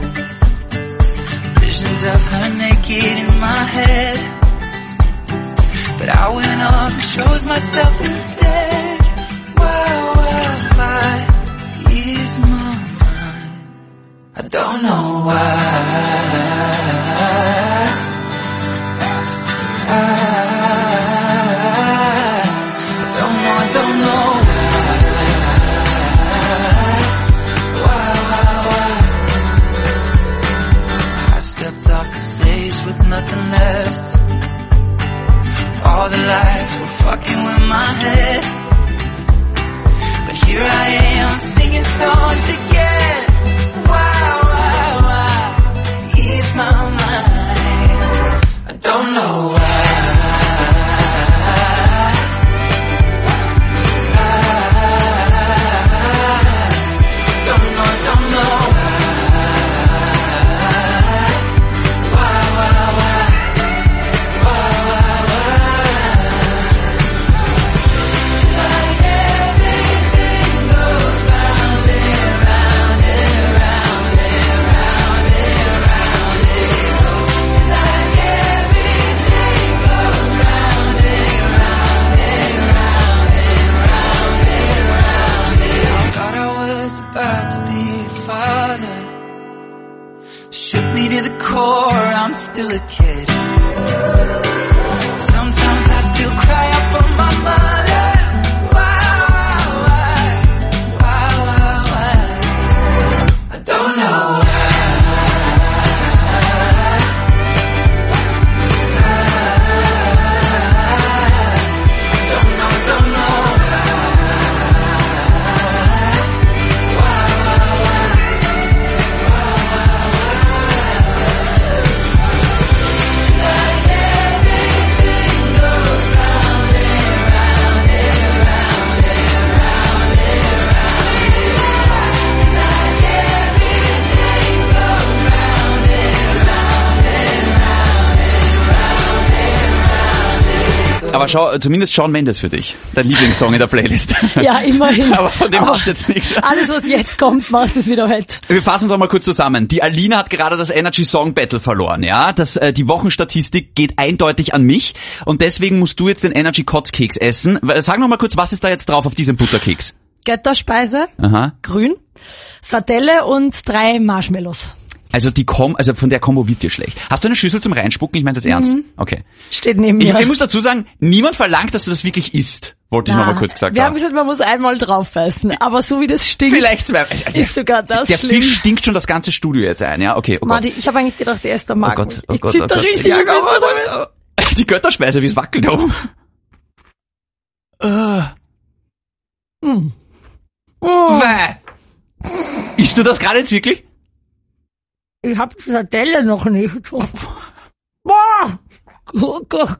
Visions of her naked in my head. But I went off and chose myself instead. Why, why, why? Ease my mind. I don't know why. I, I don't know, I don't know why. Why, why, why? I stepped off the stage with nothing left. All the lights were fucking with my head. But here I am singing songs again. Why, why, why? Ease my mind. I don't know why. I'm still a kid. Sometimes I still cry out for my mother. Why, why, why, why, why? I don't know why. I don't know, don't know why, why, why, Aber schau, zumindest Shawn Mendes für dich. Dein Lieblingssong in der Playlist. Ja, immerhin. Aber von dem Aber hast du jetzt nichts. Alles, was jetzt kommt, macht es wieder wett. Wir fassen es auch mal kurz zusammen. Die Alina hat gerade das Energy Song Battle verloren, ja. Das, äh, die Wochenstatistik geht eindeutig an mich. Und deswegen musst du jetzt den Energy Kotzkeks essen. Sag noch mal kurz, was ist da jetzt drauf auf diesem Butterkeks? Götterspeise, Aha. grün, Sardelle und drei Marshmallows. Also die Kom also von der Kombo wird dir schlecht. Hast du eine Schüssel zum Reinspucken? Ich meine das ernst. Mhm. Okay. Steht neben Ich, mir. ich muss dazu sagen, niemand verlangt, dass du das wirklich isst. Wollte ich Na, noch mal kurz gesagt wir haben. haben gesagt, man muss einmal draufbeißen. Aber so wie das stinkt, Vielleicht zwei. ist sogar das Der schlimm. Fisch stinkt schon das ganze Studio jetzt ein, ja? Okay, oh Gott. Marti, ich habe eigentlich gedacht, er ist der Magen. Oh Gott, oh ich Gott, zitter oh Gott. richtig. Ja, im oh Gott, Winter. oh Gott. Die Götterspeise, wie es wackelt da oben. Uh. Mm. Oh. Weh. Isst du das gerade jetzt wirklich? Ich hab die Sardelle noch nicht. Boah! Oh Gott.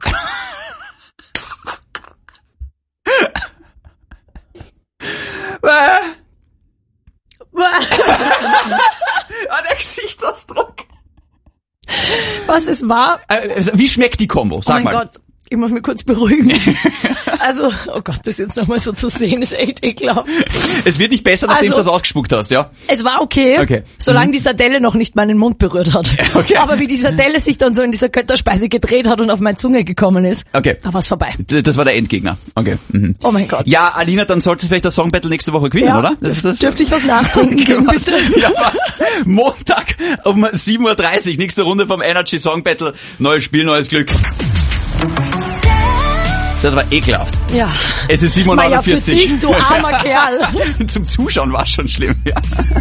Weh. Boah. Ah, der Gesichtsausdruck. Was es war? Also, wie schmeckt die Kombo? Sag oh mein mal. Gott, ich muss mich kurz beruhigen. Also, oh Gott, das jetzt nochmal so zu sehen, ist echt ekelhaft. Es wird nicht besser, nachdem Also, du das ausgespuckt hast, ja? Es war okay, Okay. solange Mhm. die Sardelle noch nicht meinen Mund berührt hat. Okay. Aber wie die Sardelle sich dann so in dieser Götterspeise gedreht hat und auf meine Zunge gekommen ist, Okay. da war's vorbei. D- Das war der Endgegner. Okay. Mhm. Oh mein Gott. Ja, Alina, dann solltest du vielleicht das Song Battle nächste Woche gewinnen, Ja, oder? Das ist das. dürfte ich was nachtrinken gehen, bitte? Ja, was? Montag um sieben Uhr dreißig, nächste Runde vom Energy Song Battle. Neues Spiel, neues Glück. Das war ekelhaft. Ja. Es ist sieben Uhr neunundvierzig. Ja, für dich, du armer Kerl. Zum Zuschauen war schon schlimm, ja.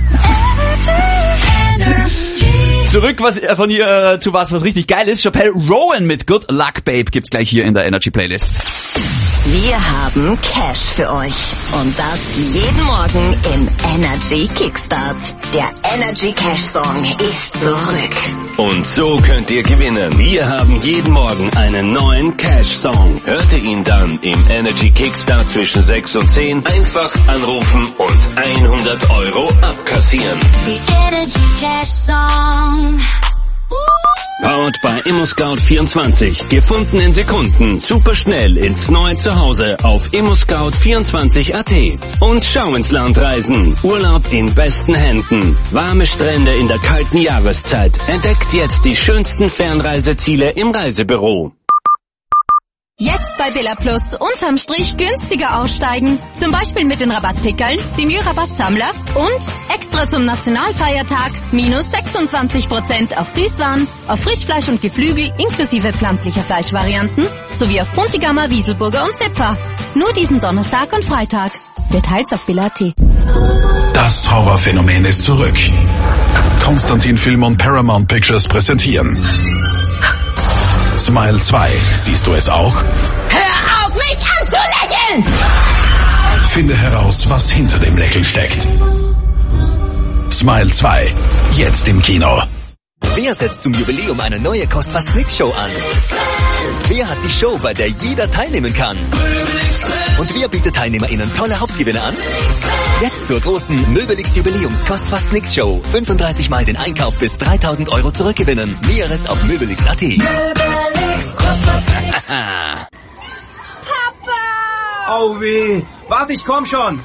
Zurück was, äh, von ihr äh, zu was, was richtig geil ist. Chappelle Rowan mit Good Luck Babe gibt's gleich hier in der Energy Playlist. Wir haben Cash für euch. Und das jeden Morgen im Energy Kickstart. Der Energy Cash Song ist zurück. Und so könnt ihr gewinnen. Wir haben jeden Morgen einen neuen Cash-Song. Hört ihr ihn dann im Energy Kickstart zwischen sechs und zehn? Einfach anrufen und hundert Euro abkassieren. The Energy Cash Song. Powered by ImmoScout vierundzwanzig. Gefunden in Sekunden. Superschnell ins neue Zuhause auf immoscout vierundzwanzig Punkt at. Und schau ins Land reisen. Urlaub in besten Händen. Warme Strände in der kalten Jahreszeit. Entdeckt jetzt die schönsten Fernreiseziele im Reisebüro. Jetzt bei Billa Plus unterm Strich günstiger aussteigen. Zum Beispiel mit den Rabattpickeln, dem Ü-Rabatt-Sammler und extra zum Nationalfeiertag minus sechsundzwanzig Prozent auf Süßwaren, auf Frischfleisch und Geflügel inklusive pflanzlicher Fleischvarianten sowie auf Buntigammer, Wieselburger und Zipfer. Nur diesen Donnerstag und Freitag. Details auf Billa Punkt at. Das Horrorphänomen ist zurück. Konstantin Film und Paramount Pictures präsentieren Smile zwei. Siehst du es auch? Hör auf, mich anzulächeln! Finde heraus, was hinter dem Lächeln steckt. Smile zwei. Jetzt im Kino. Wer setzt zum Jubiläum eine neue Kost-was-nix-Show an? Wer hat die Show, bei der jeder teilnehmen kann? Und wer bietet TeilnehmerInnen tolle Hauptgewinne an? Jetzt zur großen Möbelix Jubiläums Kost-was-nix-Show. fünfunddreißig Mal den Einkauf bis dreitausend Euro zurückgewinnen. Näheres auf möbelix Punkt at. Möbelix, Kost-was-nix. Papa! Oh weh. Warte, ich komm schon.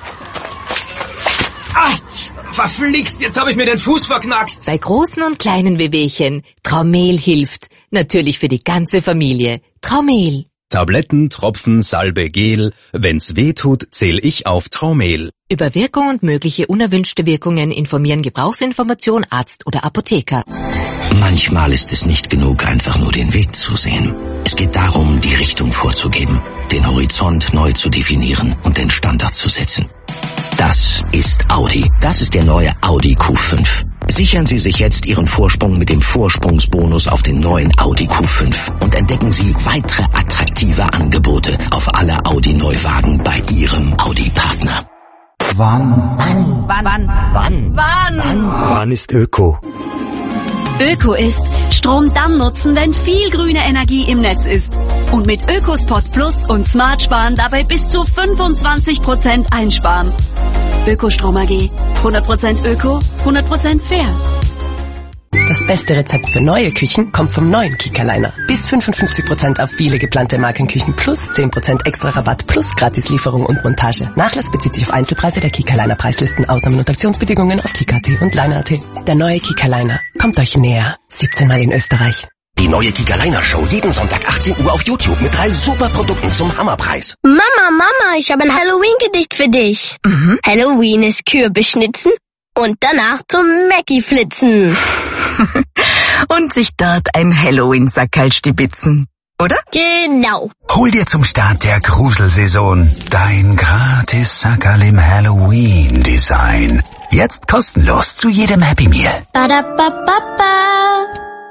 Ah! Verflixt, jetzt habe ich mir den Fuß verknackst. Bei großen und kleinen Wehwehchen, Traumel hilft. Natürlich für die ganze Familie. Traumel. Tabletten, Tropfen, Salbe, Gel. Wenn's weh tut, zähl ich auf Traumel. Über Wirkung und mögliche unerwünschte Wirkungen informieren Gebrauchsinformation, Arzt oder Apotheker. Manchmal ist es nicht genug, einfach nur den Weg zu sehen. Es geht darum, die Richtung vorzugeben, den Horizont neu zu definieren und den Standard zu setzen. Das ist Audi. Das ist der neue Audi Q fünf. Sichern Sie sich jetzt Ihren Vorsprung mit dem Vorsprungsbonus auf den neuen Audi Q fünf und entdecken Sie weitere attraktive Angebote auf alle Audi-Neuwagen bei Ihrem Audi-Partner. Wann? Wann? Wann? Wann? Wann? Wann? Wann ist Öko? Öko ist Strom dann nutzen, wenn viel grüne Energie im Netz ist. Und mit Ökospot Plus und Smart Sparen dabei bis zu fünfundzwanzig Prozent einsparen. Ökostrom A G. hundert Prozent Öko, hundert Prozent fair. Das beste Rezept für neue Küchen kommt vom neuen Kickerliner. Bis fünfundfünfzig Prozent auf viele geplante Markenküchen plus zehn Prozent extra Rabatt plus Gratislieferung und Montage. Nachlass bezieht sich auf Einzelpreise der Kickerliner Preislisten, Ausnahmen und Aktionsbedingungen auf Kicker Punkt at und Liner Punkt at. Der neue Kickerliner kommt euch näher. siebzehn Mal in Österreich. Die neue Kickerliner-Show jeden Sonntag achtzehn Uhr auf YouTube mit drei super Produkten zum Hammerpreis. Mama, Mama, ich habe ein Halloween-Gedicht für dich. Mhm. Halloween ist Kürbis schnitzen und danach zum Mackie flitzen. Und sich dort ein Halloween-Sackerl stibitzen, oder? Genau. Hol dir zum Start der Gruselsaison dein Gratis-Sackerl im Halloween-Design. Jetzt kostenlos zu jedem Happy Meal. Ba-da-ba-ba-ba.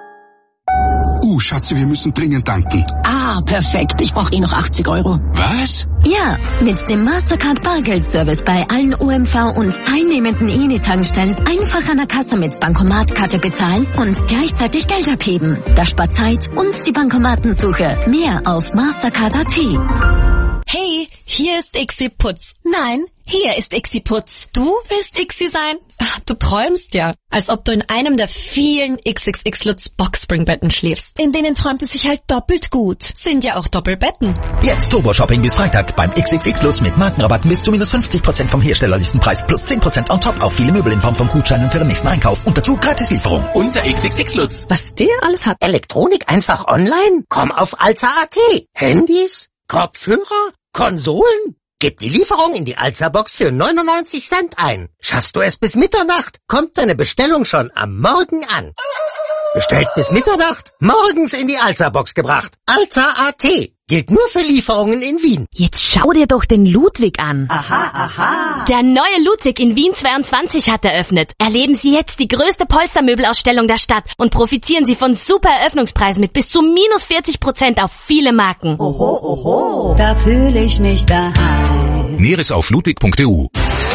Uh, Schatzi, wir müssen dringend tanken. Ah, perfekt. Ich brauche eh noch achtzig Euro. Was? Ja, mit dem Mastercard Bargeldservice bei allen O M V und teilnehmenden E N I-Tankstellen einfach an der Kasse mit Bankomatkarte bezahlen und gleichzeitig Geld abheben. Das spart Zeit und die Bankomatensuche. Mehr auf Mastercard Punkt at. Hey, hier ist Ixi Putz. Nein, hier ist Ixi Putz. Du willst Ixi sein? Du träumst ja, als ob du in einem der vielen X X X Lutz Boxspringbetten schläfst. In denen träumt es sich halt doppelt gut. Sind ja auch Doppelbetten. Jetzt Turbo-Shopping bis Freitag beim X X X Lutz mit Markenrabatten bis zu minus fünfzig Prozent vom Herstellerlistenpreis plus zehn Prozent on top auf viele Möbel in Form von Gutscheinen für den nächsten Einkauf und dazu Gratislieferung. Unser X X X Lutz. Was der alles hat. Elektronik einfach online? Komm auf Alza Punkt at. Handys? Kopfhörer? Konsolen? Gib die Lieferung in die Alza-Box für neunundneunzig Cent ein. Schaffst du es bis Mitternacht, kommt deine Bestellung schon am Morgen an. Bestellt bis Mitternacht, morgens in die Alza-Box gebracht. Alza Punkt at. Gilt nur für Lieferungen in Wien. Jetzt schau dir doch den Ludwig an. Aha, aha. Der neue Ludwig in Wien zweiundzwanzig hat eröffnet. Erleben Sie jetzt die größte Polstermöbelausstellung der Stadt und profitieren Sie von super Eröffnungspreisen mit bis zu minus vierzig Prozent auf viele Marken. Oho, oho. Da fühle ich mich daheim. Näheres auf ludwig punkt e u.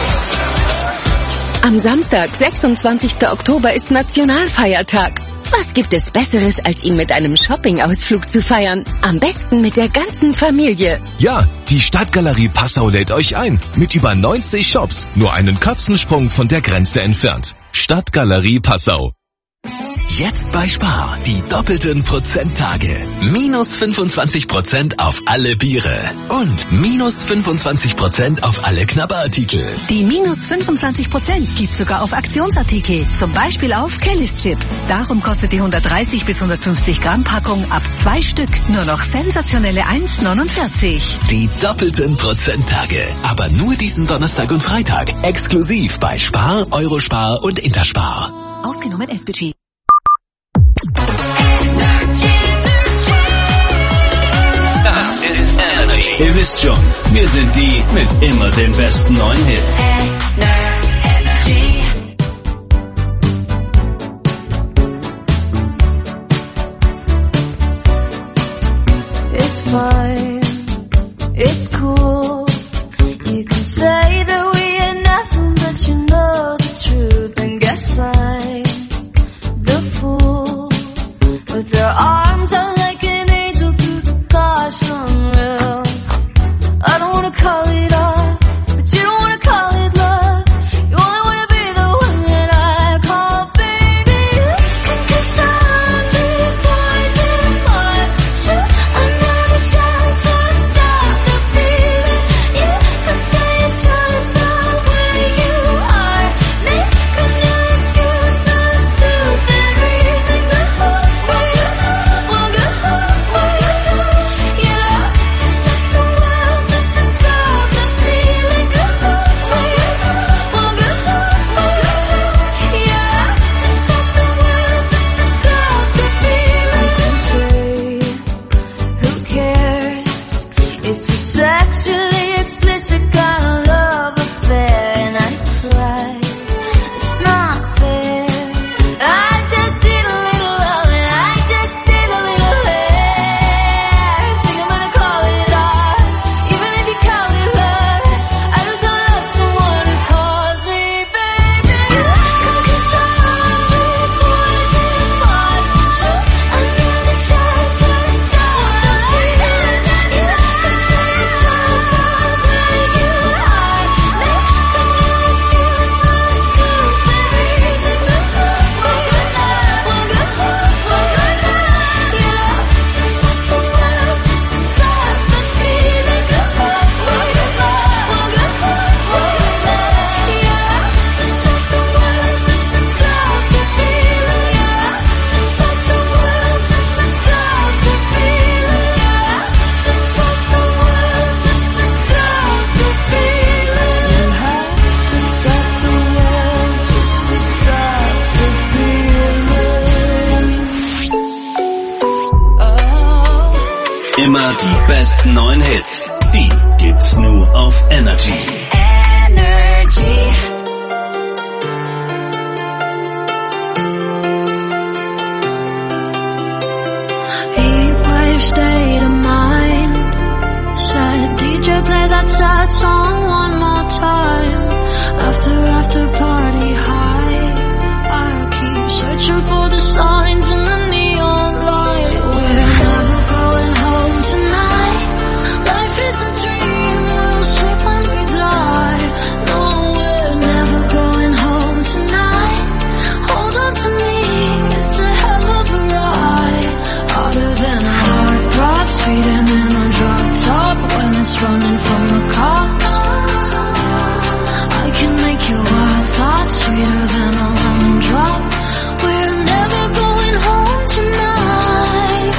Am Samstag, sechsundzwanzigsten Oktober, ist Nationalfeiertag. Was gibt es Besseres, als ihn mit einem Shopping-Ausflug zu feiern? Am besten mit der ganzen Familie. Ja, die Stadtgalerie Passau lädt euch ein. Mit über neunzig Shops, nur einen Katzensprung von der Grenze entfernt. Stadtgalerie Passau. Jetzt bei Spar die doppelten Prozenttage. Minus fünfundzwanzig Prozent auf alle Biere und minus fünfundzwanzig Prozent auf alle Knabberartikel. Die minus fünfundzwanzig Prozent gibt sogar auf Aktionsartikel, zum Beispiel auf Kellys Chips. Darum kostet die hundertdreißig bis hundertfünfzig Gramm Packung ab zwei Stück nur noch sensationelle eins neunundvierzig. Die doppelten Prozenttage, aber nur diesen Donnerstag und Freitag, exklusiv bei Spar, Eurospar und Interspar. Ausgenommen S-Budget. Das ist Energy. Ihr wisst schon, wir sind die mit immer den besten neuen Hits. Energy. It's fine, it's cool. You can say that we are nothing, but you know the truth. And guess I'm the fool with their arms out like an angel through the gosh unreal. I don't wanna call it off, but you don't wanna call it love. You only wanna be the one that I call baby. Cause I'm the poison must shoot another shot to stop the feeling. You could say it's just the way you are. Make a new excuse, no stupid reason. Go home, where you well, go home, where you yeah. To stop the world, just to stop the feeling. Go home, where you well, go home, where you yeah. To stop the world, just to stop the feeling. Who cares? It's a sexually explicit kind of love affair, and I cry. It's not fair. I just need a little love, and I just need a little hair. Think I'm gonna call it art, even if you call it love. I just don't love someone who calls me baby. Cause I'm the poison must shoot another shot to stop the feeling. You could say it's just the way you are. Make a new excuse, no stupid reason. Go home, well, good night, well, go home, well, good night, yeah. To stop the world, just to stop the feeling. Go home, well, good night, well, go home, well, good night, yeah. To stop the world, just to stop the feeling, yeah. To stop the world, just to stop the feeling, yeah. To stop the world, just to stop the feeling. You have to stop the world, just to stop the feeling. Oh. Immer die besten neuen Hits. Die gibt's nur auf Energy. Energy. Heatwave state of mind. Said D J play that sad song one more time. After after party high. I keep searching for the signs in the neon light. We're never going home tonight. Life is a dream, we'll sleep when we die. No, we're never going home tonight. Hold on to me, it's a hell of a ride. Harder than a heartthrob, speeding in a drop top when it's running from the cop. I can make your wild thoughts sweeter than a lemon drop. We're never going home tonight.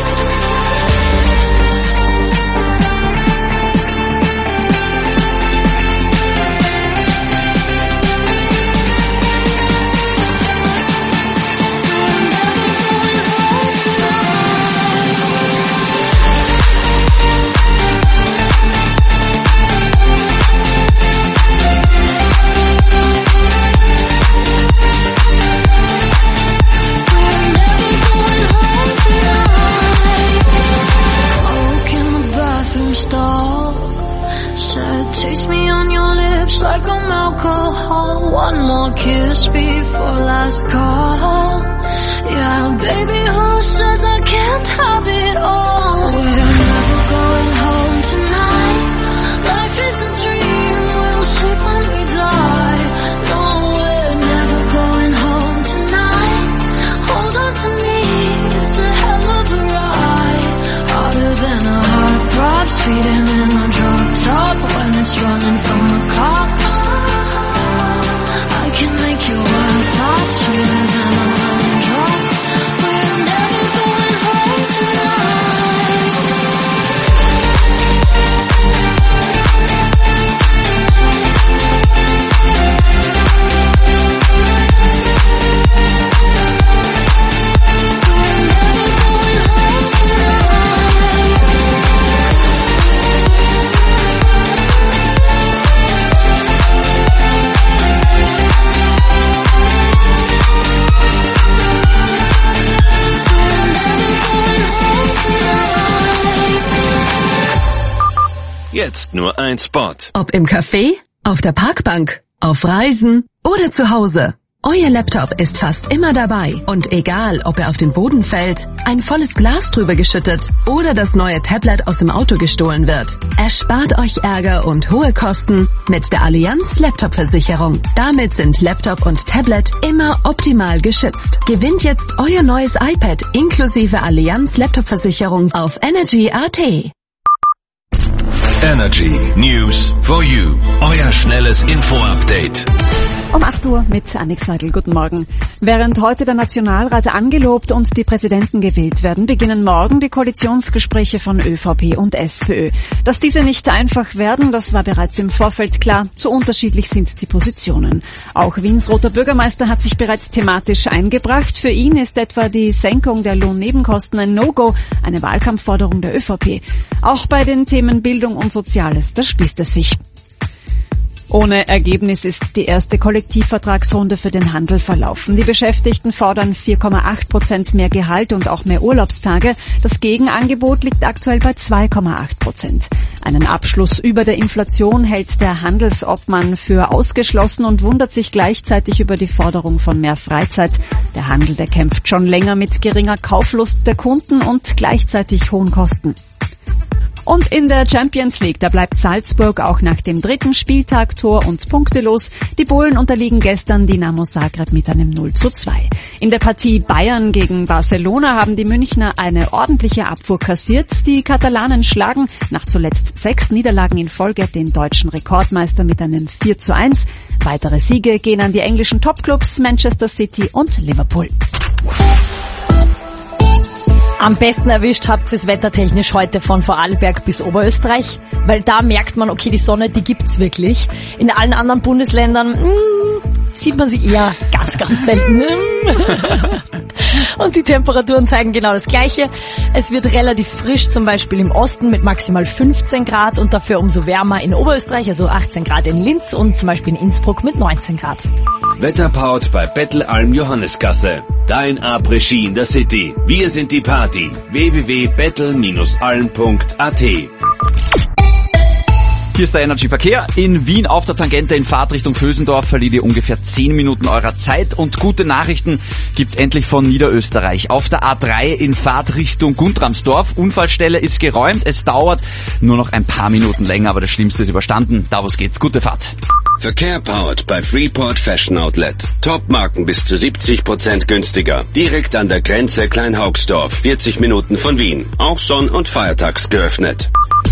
Stall. Said, taste me on your lips like I'm alcohol. One more kiss before last call. Yeah, baby, who says I can't have it all? We're never going home tonight. Life is a dream, we'll sleep when we die. No, we're never going home tonight. Hold on to Jetzt nur ein Spot. Ob im Café, auf der Parkbank, auf Reisen oder zu Hause. Euer Laptop ist fast immer dabei und egal, ob er auf den Boden fällt, ein volles Glas drüber geschüttet oder das neue Tablet aus dem Auto gestohlen wird. Erspart euch Ärger und hohe Kosten mit der Allianz Laptop-Versicherung. Damit sind Laptop und Tablet immer optimal geschützt. Gewinnt jetzt euer neues iPad inklusive Allianz Laptop-Versicherung auf Energy Punkt at. Energy News for You. Euer schnelles Info-Update. Um acht Uhr mit Annik Seidel. Guten Morgen. Während heute der Nationalrat angelobt und die Präsidenten gewählt werden, beginnen morgen die Koalitionsgespräche von ÖVP und SPÖ. Dass diese nicht einfach werden, das war bereits im Vorfeld klar. So unterschiedlich sind die Positionen. Auch Wiens roter Bürgermeister hat sich bereits thematisch eingebracht. Für ihn ist etwa die Senkung der Lohnnebenkosten ein No-Go, eine Wahlkampfforderung der ÖVP. Auch bei den Themen Bildung und Soziales, da spießt es sich. Ohne Ergebnis ist die erste Kollektivvertragsrunde für den Handel verlaufen. Die Beschäftigten fordern vier Komma acht Prozent mehr Gehalt und auch mehr Urlaubstage. Das Gegenangebot liegt aktuell bei zwei Komma acht Prozent. Einen Abschluss über der Inflation hält der Handelsobmann für ausgeschlossen und wundert sich gleichzeitig über die Forderung von mehr Freizeit. Der Handel, der kämpft schon länger mit geringer Kauflust der Kunden und gleichzeitig hohen Kosten. Und in der Champions League, da bleibt Salzburg auch nach dem dritten Spieltag tor- und punktelos. Die Bullen unterliegen gestern Dinamo Zagreb mit einem null zu zwei. In der Partie Bayern gegen Barcelona haben die Münchner eine ordentliche Abfuhr kassiert. Die Katalanen schlagen nach zuletzt sechs Niederlagen in Folge den deutschen Rekordmeister mit einem vier zu eins. Weitere Siege gehen an die englischen Topclubs Manchester City und Liverpool. Am besten erwischt habt ihr es wettertechnisch heute von Vorarlberg bis Oberösterreich, weil da merkt man, okay, die Sonne, die gibt's wirklich. In allen anderen Bundesländern mh, sieht man sie eher ganz, ganz selten. Und die Temperaturen zeigen genau das Gleiche. Es wird relativ frisch, zum Beispiel im Osten mit maximal fünfzehn Grad und dafür umso wärmer in Oberösterreich, also achtzehn Grad in Linz und zum Beispiel in Innsbruck mit neunzehn Grad. Wetterpaut bei Bettelalm Johannesgasse. Dein Après-Ski in der City. Wir sind die Party. w w w punkt bettel Bindestrich alm punkt a t. Hier ist der Energy Verkehr. In Wien auf der Tangente in Fahrtrichtung Vösendorf verliert ihr ungefähr zehn Minuten eurer Zeit. Und gute Nachrichten gibt's endlich von Niederösterreich. Auf der A drei in Fahrtrichtung Guntramsdorf. Unfallstelle ist geräumt. Es dauert nur noch ein paar Minuten länger, aber das Schlimmste ist überstanden. Davos geht's. Gute Fahrt. Verkehr powered bei Freeport Fashion Outlet. Top-Marken bis zu siebzig Prozent günstiger. Direkt an der Grenze Kleinhaugsdorf. vierzig Minuten von Wien. Auch sonn- und feiertags geöffnet.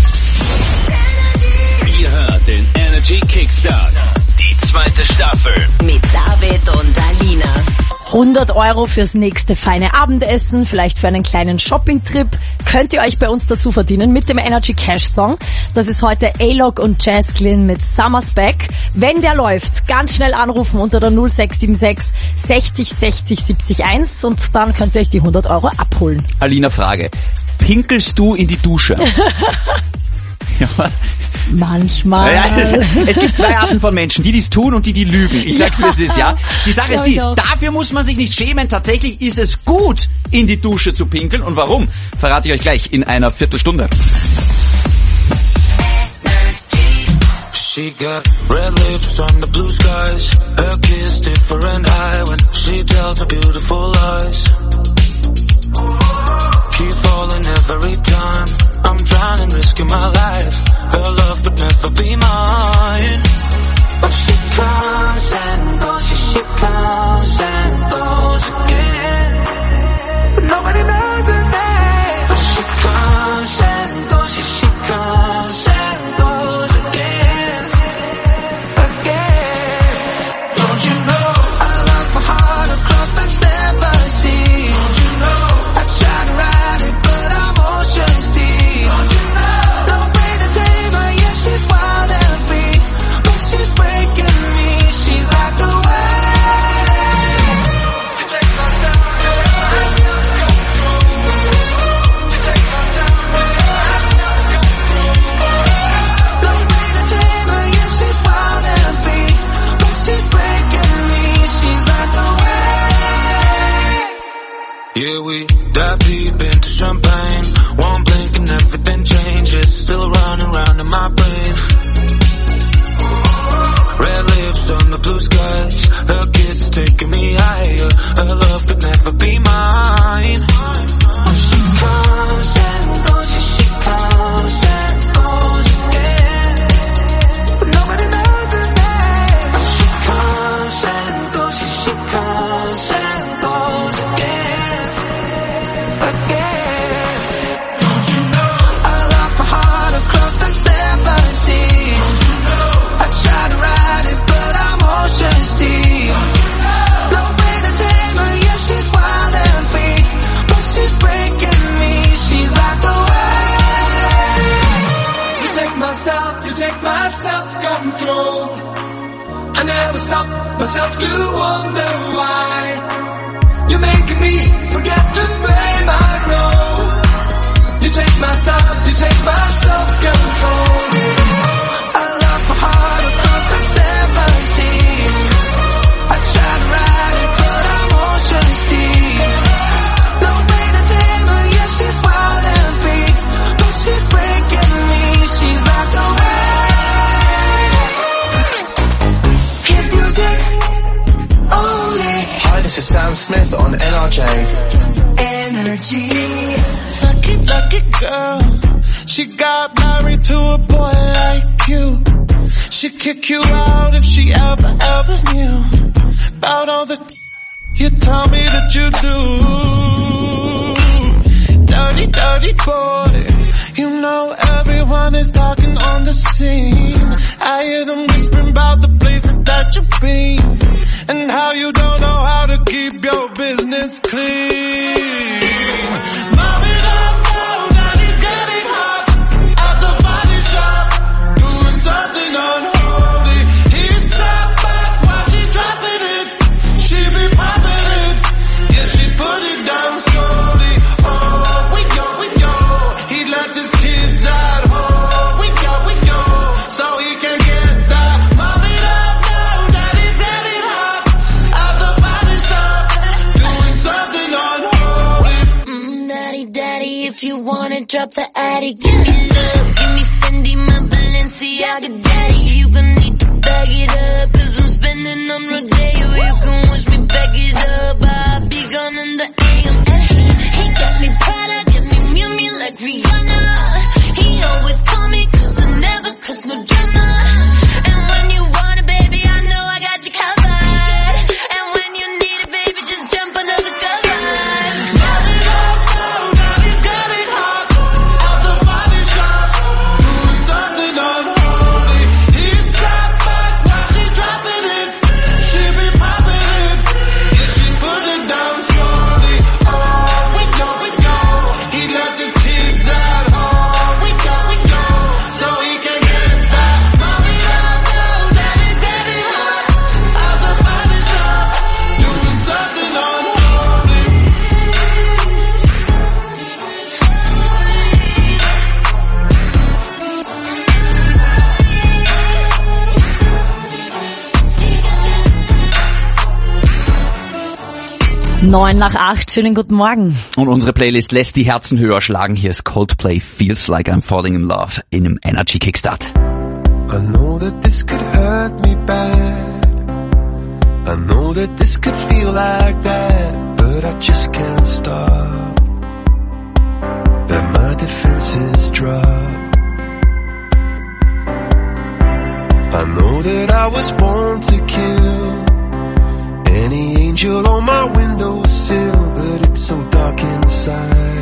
Ihr hört den Energy Kickstart. Die zweite Staffel. Mit David und Alina. hundert Euro fürs nächste feine Abendessen, vielleicht für einen kleinen Shopping-Trip, könnt ihr euch bei uns dazu verdienen mit dem Energy Cash Song. Das ist heute A-Log und Jazz Glynn mit Summer's Back. Wenn der läuft, ganz schnell anrufen unter der null sechs sieben sechs sechzig sechzig siebzig eins und dann könnt ihr euch die hundert Euro abholen. Alina, Frage. Pinkelst du in die Dusche? Ja. Manchmal. Ja, es, es gibt zwei Arten von Menschen, die dies tun und die, die lügen. Ich sag's, wie es ist, ja. Die Sache ist die, dafür muss man sich nicht schämen. Tatsächlich ist es gut, in die Dusche zu pinkeln. Und warum? Verrate ich euch gleich in einer Viertelstunde. She got red lips on the blue skies. Her kiss different eye when she tells her beautiful lies. Keep falling every time. I'm trying and risking my life. Her love could never be mine. But she comes and goes, she, she comes and goes again. But nobody knows her name. But she comes and goes, she, she comes and goes again. Again. Don't you know I lost my heart across the seven seas? Don't you know I tried to ride it but I'm ocean deep? Don't you know no way to tame her, yeah she's wild and free, but she's breaking me. She's like a wave. Yeah, we dive deep into champagne. One blink and everything changes. Still running around in my brain. Red lips on the blue skies. Her kiss is taking me higher. Her love could never be mine. When she comes and goes, yeah, she comes and goes again. But nobody knows her name. When she comes and goes, yeah, she comes and goes again. Again. Don't you know? I lost my heart across the seven seas. I tried to ride it, but I'm ocean deep. No way to tame her, yeah, she's wild and free. But she's breaking me, she's like the wind. You take my self, you take my self-control. I never stop myself to wonder why. You're making me forget to play my role. You take my self, you take my self-control. I lost my heart across the seven seas. I tried to ride it, but I'm ocean deep. No way to tame her, yeah, she's wild and free. But she's breaking me, she's like the wind. Hit music only. Hi, this is Sam Smith on N R J. Energy. Suck it, lucky girl. She got married to a boy like you. She'd kick you out if she ever, ever knew about all the you tell me that you do. Dirty, dirty boy. You know everyone is talking on the scene. I hear them whispering about the places that you've been and how you don't know how to keep your business clean. Mom it up now, daddy's getting hot at the body shop, doing something unholy. He's sat back while she's dropping it. She be popping it, yeah, she put it down slowly. Oh, we go, we go. He left his kids at home. We go, we go, so he can get that. Mom it up now, daddy's getting hot at the body shop, doing something unholy. Mm, daddy, daddy, if you wanna drop the attic, give me love, give me Fendi, my Balenciaga, daddy. You gonna need to bag it up, cause I'm spending on Rodeo. You can wish me back it up, I'll be gone in the A M. And he, he got me Prada, get me Miu Miu like Rihanna. He always call me cause I never cause no drama. And when you want it, baby, I know I got you covered. And when you need it, baby, just jump under the covers. Mom it up now, daddy's getting hot at the body shop, doing something unholy. He's sat back while she's dropping it. She be popping it, yeah, she put it down slowly. Oh, we go, we go. He left his kids at home. We go, we go, so he can get that. Mom it up now, daddy's getting hot at the body shop, doing something unholy. Neun nach acht, schönen guten Morgen. Und unsere Playlist lässt die Herzen höher schlagen. Hier ist Coldplay, Feels Like I'm Falling in Love in einem Energy Kickstart. I know that this could hurt me bad. I know that this could feel like that, but I just can't stop. Let my defenses drop. I know that I was born to kill any angel on my windowsill, but it's so dark inside.